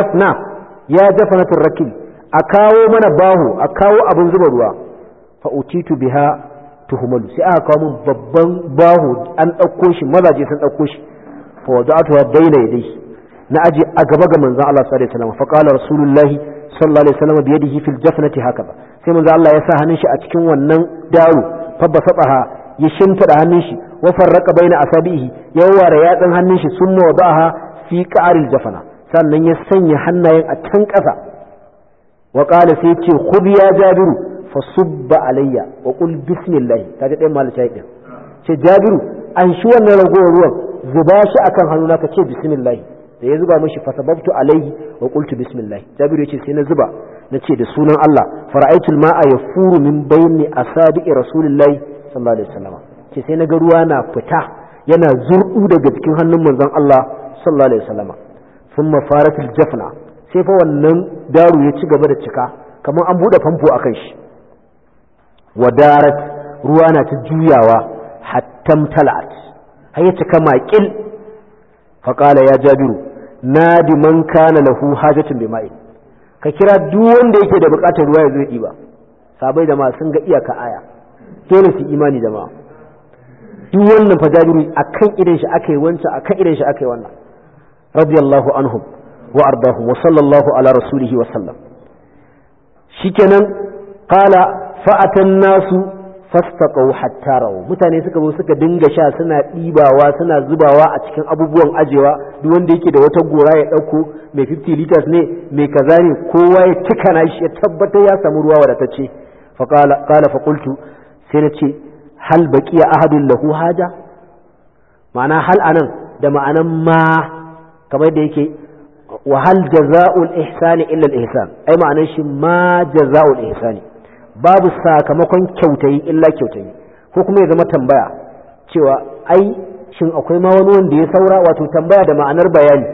jafnatur rakib a kawo mana baho a kawo abin zuba ruwa fa utitu biha tuhumalu sai aka kawo min babban baho an dauko shi mazaje sun dauko shi fa wada'atu bayna yadayhi na aje a gaba ga manzon Allah sallallahu alaihi wasallam fa qala rasulullahi sallallahu alaihi wasallam bi yadihi fil jafnati hakaza sai manzon Allah ya sa hannun shi a cikin wannan daro fa basabaha ya shinta da hannun shi wa farraqa baina asabihi ya ware yatsan hannun shi summa wada'aha fi qa'ril jafna sannan ya sanya hannayen a can ƙasa wa qala sai ce khudh ya jabiru fa subba alayya wa qul bismillah kaga dai mal shayidin ce jabiru an shi wannan ragowar ruwan zuba shi akan hannuna ka ce bismillah da ya zuba mishi fa sababtu alayhi wa qultu bismillah jabiru yace sai na zuba nace da sunan Allah fara'aytul ma'a yafuru min bayni asabi'i rasulillahi sallallahu alaihi wasallam ce sai naga ruwa na fita yana zurdu daga cikin hannun manzon Allah sallallahu alaihi wasallam thumma faratil jafna sai fa wannan daru ya ci gaba da cika kamar an bude famfo akan shi wadarat ruwa na ta juyawa hattam talat har ya cika maƙil fa qala ya jabiru nadi man kana lahu hajatun bima'i ka kira duk wanda yake da bukatar ruwa ya zo diba sabai da ma sun ga iyaka aya dole su imani da ma duk wannan fa jabiru akan idan shi akai wancan akan idan shi akai wannan radiyallahu anhum wa ardahum wa sallallahu ala rasulihi wa sallam shikenan qala fa'atan nasu fastaqaw hatta raw mutane suka zo suka dinga sha suna dibawa suna zubawa a cikin abubuwan ajewa duk wanda yake da wata gora ya dauko mai 50 liters ne mai kaza ne kowa ya cika na shi ya tabbatar ya samu ruwa wadatacce fa qala fa qultu sai na ce hal baqiya ahadun lahu haja ma'ana hal anan da ma'anan ma kamar da yake wa hal jazaa'ul ihsani illa al ihsan ai ma'anar shi ma jazaa'ul ihsani babu sakamakon kyautayi illa kyautayi ko kuma ya zama tambaya cewa ai shin akwai ma wani wanda ya saura wato tambaya da ma'anar bayani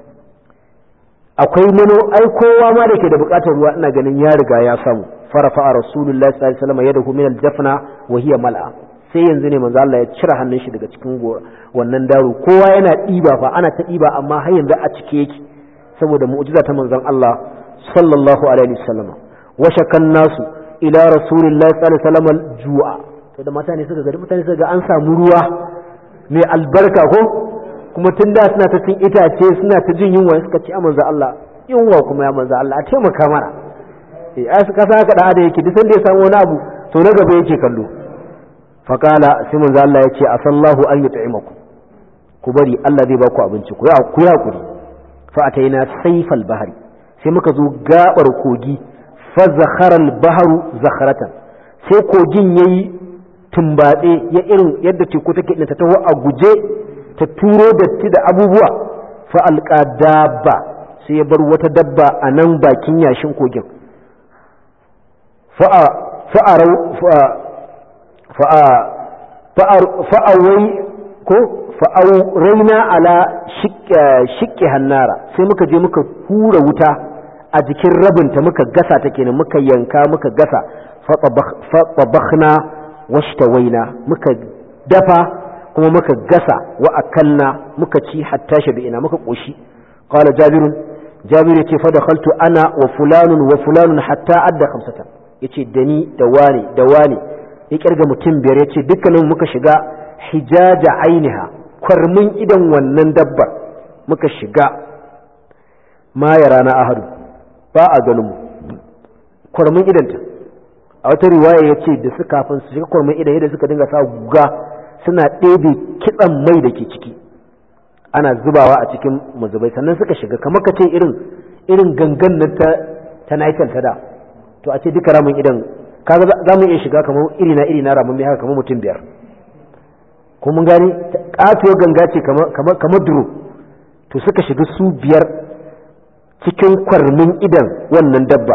akwai ai kowa ma da ke da bukatar ruwa ina ganin ya riga ya samu farafa a rasulullahi sallallahu alaihi wasallam yadahu min al-jafna wa hiya mal'a sai yanzu ne manzo Allah ya cire hannun shi daga cikin wannan daro kowa yana diba fa ana ta diba amma har yanzu a cike yake saboda mu'jiza ta manzon Allah sallallahu alaihi wasallam wa shakan nasu ila rasulillahi sallallahu alaihi wasallam ju'a to da mutane suka ga an samu ruwa mai albarka ko kuma tun da suna ta cin itace suna ta jin yunwa suka ce a manzo Allah yunwa kuma ya manzo Allah a taimaka mana ai suka sa ka da yake duk sanda ya samu wani abu to na gaba yake kallo faqala sai manzo Allah yace asallahu an yut'imakum ku bari Allah zai ba ku abinci ku ya hakuri fa ataina sayfal bahri sai muka zo gabar kogi fa zakhara al bahru zakharatan sai kogin yayi tumbatse ya irin yadda teku take din ta taho a guje ta turo datti da abubuwa fa alqa dabba sai ya bar wata dabba a nan bakin yashin kogin fa'auraina ala shiƙe hannara sai muka je muka hura wuta a jikin rabinta muka gasa ta kenan muka yanka muka gasa faɓaɓakhna washtawaina muka dafa kuma muka gasa wa akalna muka ci hatta shabi'ina muka ƙoshi qala jabir yace fa dakhaltu ana wa fulanun hatta adda khamsatan yace da ni da wani ya kirga mutum biyar yace dukkanin muka shiga hijaja ainiha kwarmin idan wannan dabba muka shiga ma yarana ahadu ba a ganin mu kwarmin idanta a wata riwaya yace da suka kafin su shiga kwarmin idan yadda suka dinga sa guga suna ɗebe kitsan mai da ke ciki ana zubawa a cikin mazubai sannan suka shiga kamar ka ce irin gangan nan ta naitan ta da to a ce duka ramin idan kaga za mu iya shiga kamar iri na ramin mai haka kamar mutum biyar ko mun gani katuwar ganga ce kamar duro to suka shiga su biyar cikin kwarmin idan wannan dabba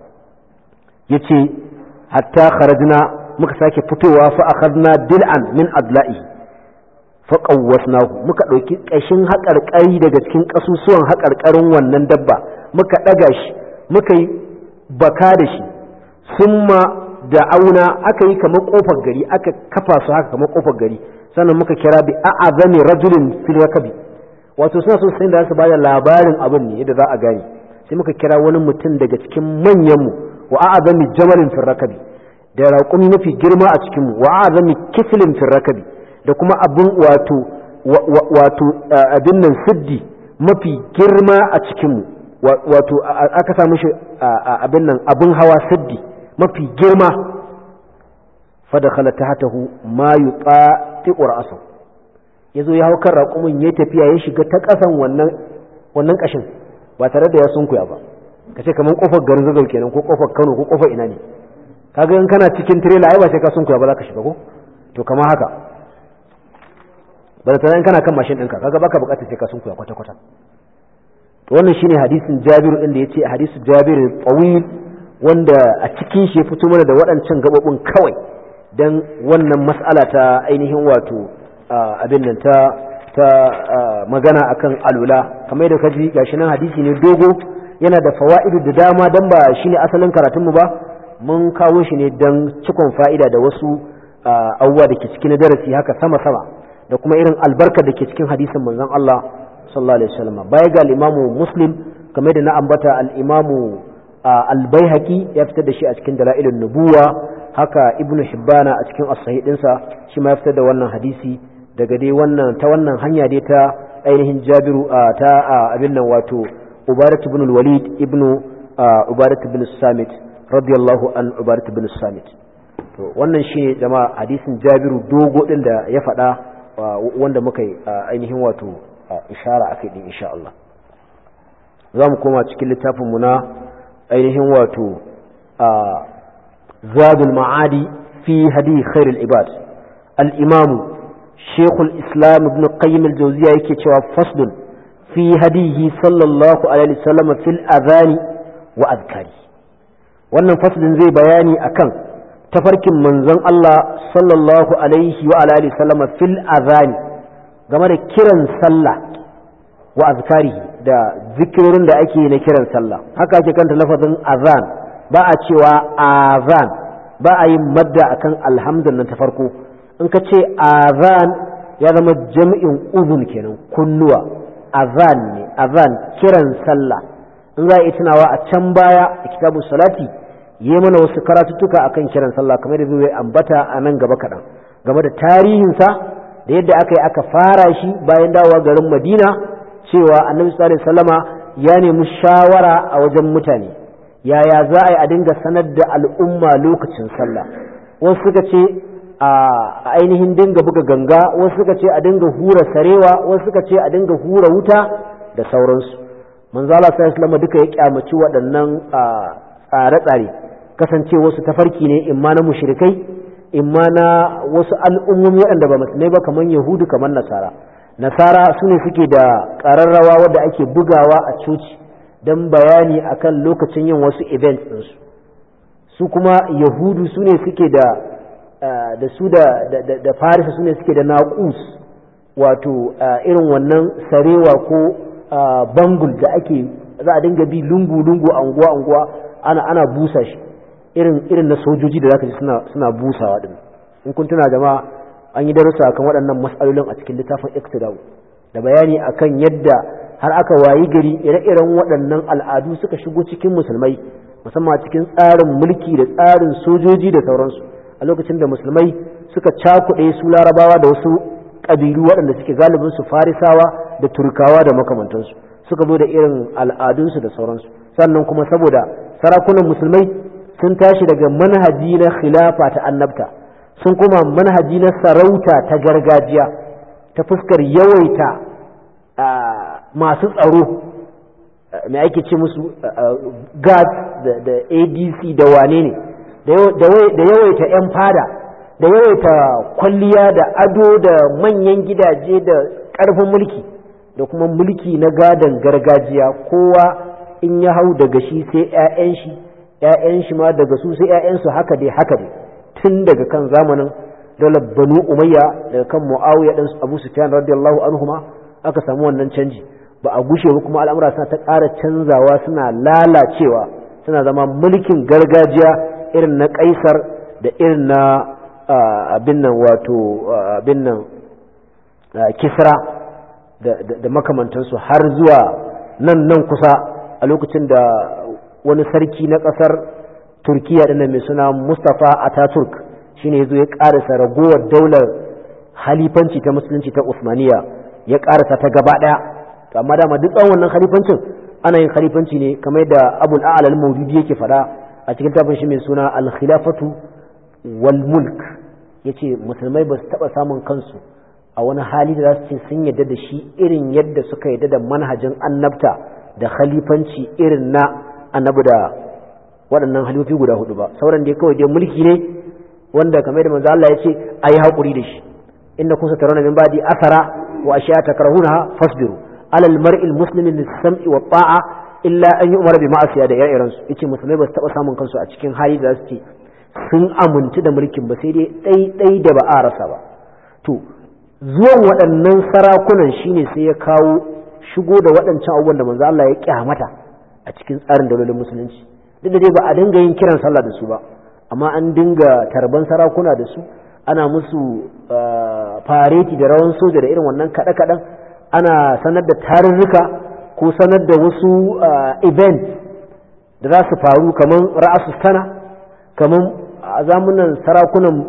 yace hatta kharajna muka sake fitowa fa akhadna dil'an min adla'i faƙawasnahu muka ɗauki ƙashin haƙarƙari daga cikin ƙasusuwan haƙarƙarin wannan dabba muka ɗaga shi muka yi baka da shi summa da auna aka yi kamar ƙofar gari aka kafa su haka kamar ƙofar gari sannan muka kira bi a'azami rajulin fil rakabi wato suna son sai da su bada labarin abin ne yadda za a gane sai muka kira wani mutum daga cikin manyan mu wa a'azami jamalin fil rakabi da raƙumi mafi girma a cikin mu wa a'azami kiflin fil rakabi da kuma abin wato abin nan siddi mafi girma a cikinmu wato aka samu shi abin nan abin hawa siddi mafi girma fadakhala tahtahu ma yuqati qur'asu yazo ya hau kan raƙumin ya tafiya ya shiga ta ƙasan wannan ƙashin ba tare da ya sunkuya ba kace kaman kofar garin Zazzau kenan ko kofar Kano ko kofar ina ne kaga in kana cikin trailer ai ba sai ka sunkuya ba za ka shiga ko to kamar haka ba da tsanan kana kan mashin ɗinka kaga baka bukatar sai ka sunkuya kwata-kwata to wannan shine hadisin Jabir din da yace hadisu Jabir tawil wanda a cikin shi ya fito mana da waɗancan gabobin kawai dan wannan mas'ala ta ainihin wato abin nan ta magana akan alula kamar da kaji gashi nan hadisi ne dogo yana da fawaidu da dama dan ba shine asalin karatun mu ba mun kawo shi ne dan cikon fa'ida da wasu abubuwa da ke cikin darasi haka sama-sama da kuma irin albarkar da ke cikin hadisin manzon Allah sallallahu alaihi wasallam baya ga al-Imamu Muslim kamar da na ambata al-Imamu al-Baihaqi ya fitar da shi a cikin Dalailun Nubuwa haka Ibn Hibbana a cikin as-Sahih dinsa shi ma ya fitar da wannan hadisi daga dai wannan ta wannan hanya dai ta ainihin Jabiru ta abin nan wato Ubadah ibn al-Walid ibn Ubadah ibn Samit radiyallahu an Ubadah ibn Samit to wannan shi jama'a hadisin Jabiru dogo din da ya faɗa wanda muka yi ainihin wato ishara akai din insha Allah za mu koma cikin littafinmu na ainihin wato zadul ma'adi fi hadi khairul ibad al-imamu shaykhul islam ibn qayyim al-jawziyya yake cewa faslun fi hadihi sallallahu alaihi wasallam fil adhani wa adhkari wannan faslin zai bayani akan tafarkin manzon Allah sallallahu alaihi wa alihi sallama fil adhani game da kiran sallah wa azkarihi da zikirorin da ake na kiran sallah haka ake kanta lafazin azan ba a cewa azan ba a yin madda akan alhamdulillah ta farko in ka ce azan ya zama jami'in uzun kenan kunnuwa azan ne azan kiran sallah in za a yi tunawa a can baya a kitabu salati yi mana wasu karatuttuka akan kiran sallah kamar da zai ambata a nan gaba kaɗan game da tarihinsa da yadda aka yi aka fara shi bayan dawowa garin Madina cewa annabi sallallahu alaihi wasallama ya nemi shawara a wajen mutane yaya za a yi a dinga sanar da al'umma lokacin sallah. Wasu suka ce a ainihin dinga buga ganga, wasu suka ce a dinga hura sarewa, wasu suka ce a dinga hura wuta da sauransu. manzo Allah sallallahu alaihi wasallam duka ya kyamaci waɗannan tsare-tsare, kasance wasu tafarki ne imma na mushrikai imma na wasu al'ummomi waɗanda ba musulmai ba, kamar yahudu kamar nasara su ne suke da ƙararrawa wadda ake bugawa a coci don bayani akan lokacin yin wasu events ɗinsu. Su kuma yahudu su ne suke da farisa su ne suke da naƙus, wato irin wannan sarewa ko bangul da ake za a dinga bi lungu-lungu anguwa-anguwa ana busa shi irin na sojoji da zaka ji suna busawa din. In kun tuna jama'a, an yi darussa akan waɗannan mas'alolin a cikin littafin Iqtida'u, da bayani akan yadda har aka wayi gari ire-iren waɗannan al'adu suka shigo cikin musulmai, musamman cikin tsarin mulki da tsarin sojoji da sauransu, a lokacin da musulmai suka cakuɗe su larabawa da wasu ƙabilu waɗanda suke galibin su farisawa da turkawa da makamantansu, suka zo da irin al'adunsu da sauransu. Sannan kuma saboda sarakunan musulmai sun tashi daga manhaji na khilafa ta annabta sun kuma manhaji na sarauta ta gargajiya ta fuskar yawaita masu tsaro, mai ake ce musu guards da adc da wane ne, da yawaita 'yan fada, da yawaita kwalliya da ado da manyan gidaje da ƙarfin mulki, da kuma mulki na gadon gargajiya. Kowa in ya hau daga shi sai 'ya'yan shi ma daga su sai 'ya'yansu, haka dai tun daga kan zamanin daular Banu Umayya, daga kan Muawiya dan Abu Sufyan radiyallahu anhuma aka samu wannan canji. Ba a gushe ba kuma al'amura suna ta ƙara canzawa, suna lalacewa, suna zama mulkin gargajiya irin na Kaisar da irin na abin nan Kisra da makamantansu, har zuwa nan kusa a lokacin da wani sarki na ƙasar Turkiya ɗin mai suna Mustafa Ataturk shine yazo ya ƙarasa ragowar daular halifanci ta musulunci ta Usmaniya, ya ƙarasa ta gaba ɗaya. Amma dama duk tsawon wannan halifancin ana yin halifanci ne kamar da Abul A'la al-Mawdudi yake faɗa a cikin tafin shi mai suna Al-Khilafatu wal Mulk, yace musulmai ba su taɓa samun kansu a wani hali da za su ce sun yadda da shi irin yadda suka yadda da manhajin annabta da khalifanci irin na annabi da waɗannan halifofi guda hudu ba. Sauran dai kawai dai mulki ne wanda kamar da manzo Allah ya ce ayi haƙuri da shi, inda kun sataruna min ba'di asara wa ashiya takrahunaha fasbiru alal mar'il muslimi lis-sam'i wa ta'a illa an yu'mara bi ma'asiya da ire-iren su. Yace musulmai ba su taɓa samun kansu a cikin hali da za su ce sun amintu da mulkin ba, sai dai ɗai da ba a rasa ba. To zuwan waɗannan sarakunan shine sai ya kawo shigo da waɗancan abubuwan da manzo Allah ya kyamata a cikin tsarin dalolin musulunci. Duk da dai ba a dinga yin kiran sallah da su ba, amma an dinga tarban sarakuna da su, ana musu fareti da rawan soja da irin wannan kaɗe-kaɗen, ana sanar da tarurruka ko sanar da wasu event da za su faru kamar ra'asu sana, kamar a zamunan sarakunan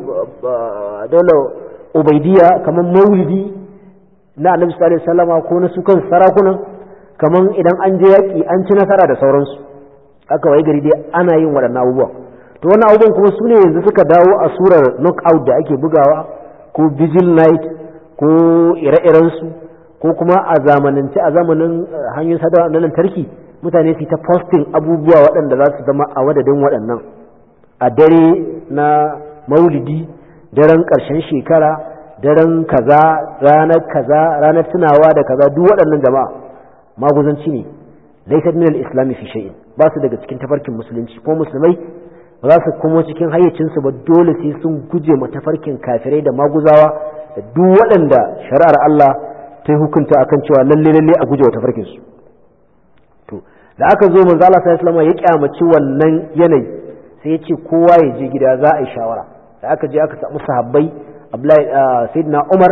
daular Ubaidiyya, kamar maulidi na Annabi sallallahu alaihi wasallama ko na su kan sarakunan, kamar idan an je yaƙi an ci nasara da sauransu. Aka waye gari dai ana yin waɗannan abubuwan. To wannan abubuwan kuma su ne yanzu suka dawo a surar knockout da ake bugawa, ko vigil night ko ire-irensu, ko kuma a zamanin hanyoyin sadarwa na lantarki mutane su ta posting abubuwa waɗanda za su zama a wadadin waɗannan. A dare na maulidi, daren ƙarshen shekara, daren kaza, ranar tunawa da kaza, duk waɗannan jama'a maguzanci ne, laysat min al-islam fi shay'in, ba su daga cikin tafarkin musulunci. Ko musulmai ba za su komo cikin hayyacinsu ba, dole sai sun guje ma tafarkin kafirai da maguzawa da duk waɗanda shari'ar Allah ta hukunta akan cewa lalle a guje wa tafarkin su. To da aka zo manzo Allah sallallahu alaihi wasallam ya kyamaci wannan yanayi, sai ya ce kowa ya je gida za a yi shawara. Da aka je aka samu sahabbai, Abdullahi Sayyidina Umar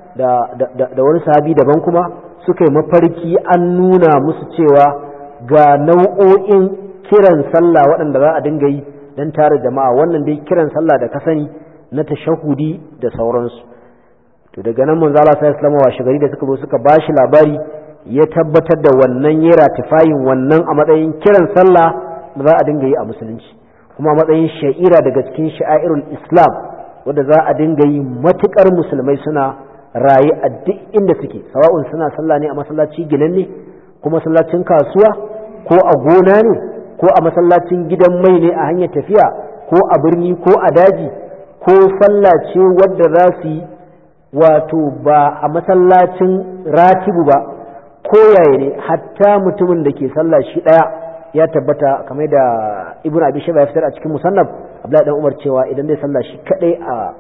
da wani sahabi daban kuma suka yi mafarki, an nuna musu cewa ga nau'o'in kiran sallah waɗanda za a dinga yi don tare jama'a, wannan dai kiran sallah da ka sani na tashahudi da sauransu. To daga nan manzo Allah sallallahu alaihi wasallam shagari da suka zo suka bashi labari, ya tabbatar da wannan, ya ratifayin wannan a matsayin kiran sallah da za a dinga yi a musulunci, kuma matsayin sha'ira daga cikin sha'airul islam wadda za a dinga yi matukar musulmai suna raye a duk inda suke, sawa'un suna sallah ne a masallaci ginanne ko masallacin kasuwa ko a gona ne ko a masallacin gidan mai ne a hanyar tafiya ko a birni ko a daji ko sallah ce wadda za su yi wato ba a masallacin ratibu ba ko yaya ne, hatta mutumin da ke sallah shi daya ya tabbata kamar da ibn abi shayba ya fitar a cikin musannaf abdullahi dan umar cewa idan zai sallah shi kadai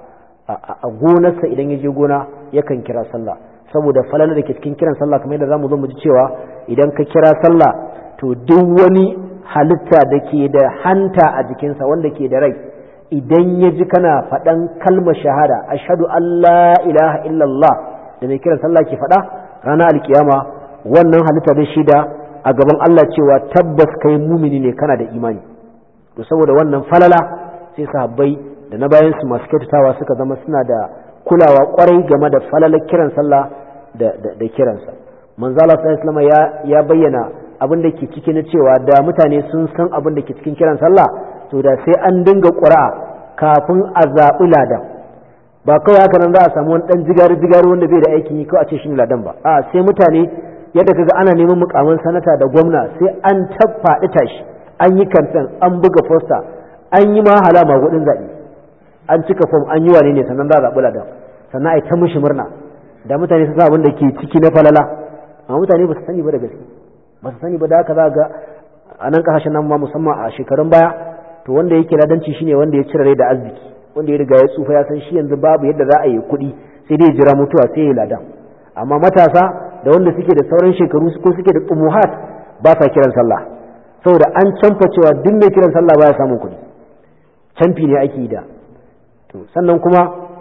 a gonarsa idan ya je gona yakan kira sallah, saboda falalar da ke cikin kiran sallah kamar yadda zamu zo mu ji cewa idan ka kira sallah to duk wani halitta da ke da hanta a jikinsa wanda ke da rai idan ya ji kana faɗan kalmar shahada ashhadu an la ilaha illallah da mai kiran sallah ke faɗa ranar alkiyama, wannan halitta da shida a gaban Allah cewa tabbas kai mumini ne kana da imani. To saboda wannan falala sai sahabbai da na bayan su masu kyautatawa suka zama suna da kulawa kwarai game da falalar kiran sallah da kiransa. Manzo Allah sallallahu alaihi ya bayyana abin da ke ciki na cewa da mutane sun san abin da ke cikin kiran sallah to da sai an dinga ƙura'a kafin a zaɓi ladan, ba kawai haka nan za a samu wani ɗan jigari wanda bai da aikin yi kawai a ce shi ne ladan ba, a sai mutane yadda kaga ana neman mukamin sanata da gwamna sai an tabbaɗi tashi, an yi kamfen, an buga fosta, an yi ma halama gudun zaɓe, an cika fom, an yi wane ne sannan za a zaɓi ladan, sannan a yi ta mushi murna da mutane su sa abin da ke ciki na falala, amma mutane ba su sani ba da gaske, ba su sani ba da haka za ga a nan kasashen nan ma musamman a shekarun baya to wanda yake ladanci shine wanda ya cire rai da arziki, wanda ya riga ya tsufa ya san shi yanzu babu yadda za a yi kuɗi sai dai jira mutuwa sai ya ladan. Amma matasa da wanda suke da sauran shekaru ko suke da tsumuhat ba sa kiran sallah saboda an canfa cewa duk mai kiran sallah baya samun kuɗi, canfi ne ake yi da. To sannan kuma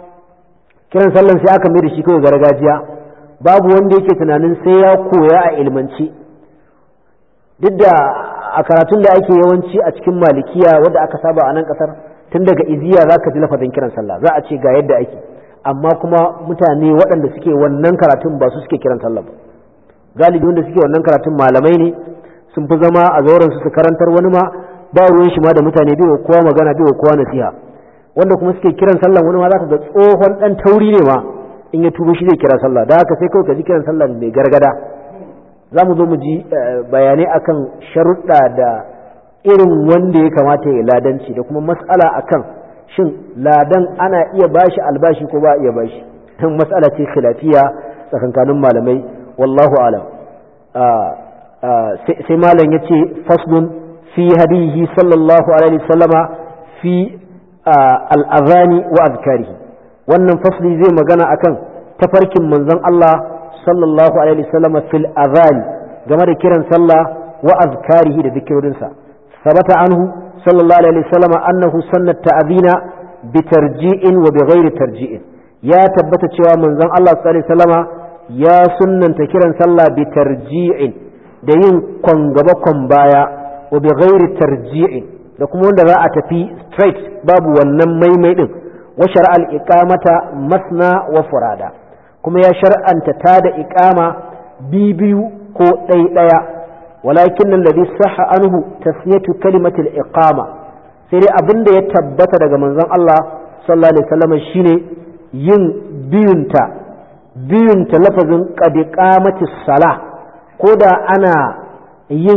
kiran sallan sai aka mai da shi kawai gargajiya, babu wanda yake tunanin sai ya koya a ilmance, duk da a karatun da ake yawanci a cikin malikiya wadda aka saba a nan kasar tun daga iziya za ka ji lafazin kiran sallah, za a ce ga yadda ake, amma kuma mutane waɗanda suke wannan karatun ba su suke kiran sallah ba, galibi wanda suke wannan karatun malamai ne, sun fi zama a zauren su karantar, wani ma ba ruwan shi ma da mutane, bai wa kowa magana, bai wa kowa nasiha. Wanda kuma suke kiran sallah wani ma za ka ga tsohon dan tauri ne ma in ya tubo shi zai kira sallah, da haka sai kawai ka ji kiran sallah mai gargada. Za mu zo mu ji bayanai akan sharuɗa da irin wanda ya kamata ya ladanci da kuma mas'ala akan shin ladan ana iya bashi albashi ko ba iya bashi, dan mas'ala ce khilafiya tsakankanin malamai, wallahu alam. sai malam yace faslun fi hadihi sallallahu alaihi wasallama fi al-adhani wa azkarihi. Wannan fasli zai magana akan tafarkin manzon Allah sallallahu alaihi wasallama fil adhani game da kiran sallah wa azkarihi da zikirorinsa. sabata anhu sallallahu alaihi wasallama annahu sanna ta'dhina bi tarji'in wa bi ghairi tarji'in. Ya tabbata cewa manzon Allah sallallahu alaihi wasallama ya sunnanta kiran sallah bi tarji'in da yin kwangaba kwan baya wa bi ghairi tarji'in da kuma wanda za a tafi straight babu wannan maimai din. wa shar'al iqamata masna wa furada, kuma ya shar'anta ta da iqama bibiyu ko ɗaya. walakin alladhi sahha anhu tasniyatu kalimati al-iqama, sai dai abinda ya tabbata daga manzon Allah sallallahu alaihi wasallam shine yin biyunta lafazin qad iqamati salah, koda ana yin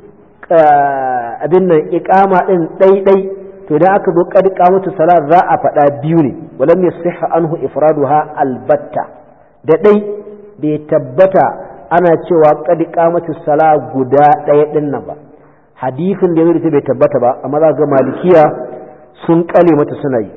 abin nan iqama din ɗai to idan aka zo qad iqamatu salah za a faɗa biyu ne. walam yasihha anhu ifraduha albatta, da ɗai bai tabbata ana cewa qad iqamatu salah guda ɗaya din nan ba. hadisin da yake bai tabbata ba, amma za ga malikiya sun kale mata suna yi.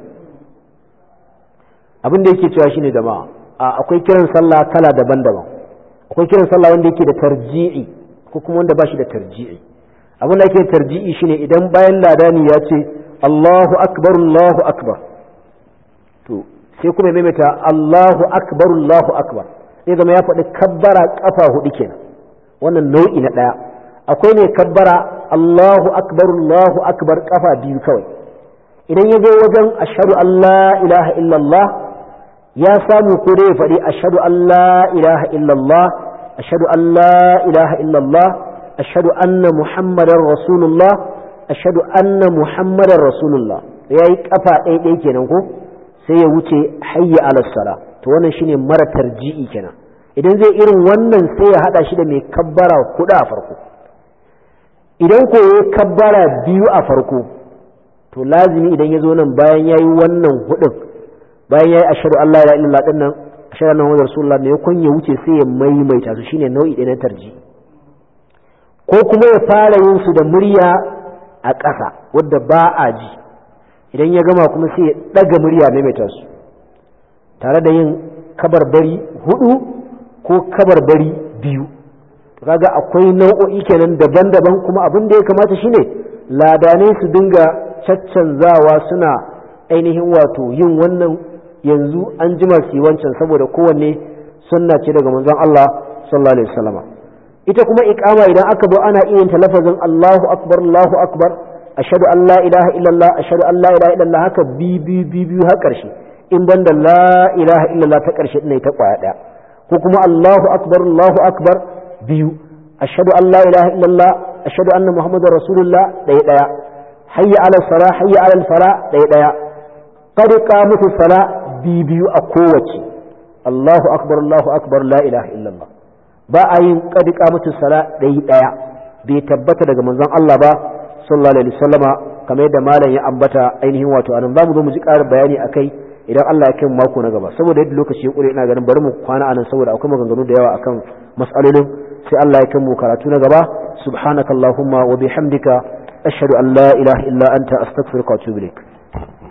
abin da yake cewa shine jama'a akwai kiran sallah kala daban-daban. akwai kiran sallah wanda yake da tarji'i ko kuma wanda ba shi da tarji'i. abin da yake da tarji'i shine idan bayan ladani ya ce Allahu akbar Allahu akbar, to sai kuma maimaita Allahu akbar sai zama ya faɗi kabbara kafa hudu kenan. wannan nau'i na ɗaya. akwai ne kabbara Allahu akbar kafa biyu kawai. idan ya zo wajen ashhadu an la ilaha illallah ya samu ko dai ya faɗi ashhadu an la ilaha illallah, ashhadu an la ilaha illallah, ashhadu anna muhammadar rasulullah, ashhadu anna muhammadar rasulullah yayi kafa ɗaya kenan ko sai ya wuce hayya ala sala to wannan shine mara tarji'i kenan idan zai irin wannan sai ya hada shi da mai kabbara hudu a farko idan ko yayi kabbara biyu a farko to lazimi idan ya zo nan bayan yayi wannan hudun bayan yayi ashhadu an la ilaha illallah din nan ashhadu anna muhammadar rasulullah ne kun ya wuce sai ya maimaita su shine nau'i ɗaya na tarji'i ko kuma ya fara yin su da murya a ƙasa wadda ba a ji idan ya gama kuma sai ya ɗaga murya maimaita su tare da yin kabarbari hudu ko kabarbari biyu kaga akwai nau'o'i kenan daban-daban kuma abin da ya kamata shine ladanai su dinga caccanzawa suna ainihin wato yin wannan yanzu an jima su wancan saboda kowanne sunna ce daga manzon Allah sallallahu alaihi wasallam ita kuma iqama idan aka zo ana iya ta lafazin Allahu akbar ashhadu an la ilaha illallah ashhadu an la ilaha illallah haka bi har karshe in banda la ilaha illallah ta karshe ne ta kwaya daya ko kuma Allahu akbar biyu ashhadu an la ilaha illallah ashhadu anna muhammadar rasulullah daya hayya ala salah hayya ala falah daya qad qamatu salah biyu a kowace Allahu akbar la ilaha illallah ba a yin qad qamatu salah daya bai tabbata daga manzon Allah ba sallallahu alaihi wasallama kamar yadda malam ya ambata ainihin wato anan zamu zo mu ji ƙarin bayani akai idan Allah ya kai mu mako na gaba saboda yadda lokaci ya kure ina ganin bari mu kwana anan saboda akwai maganganu da yawa akan mas'alolin sai Allah ya kai mu karatu na gaba subhanakallahumma wa bihamdika ashhadu an la ilaha illa anta astaghfiruka wa atubu ilaik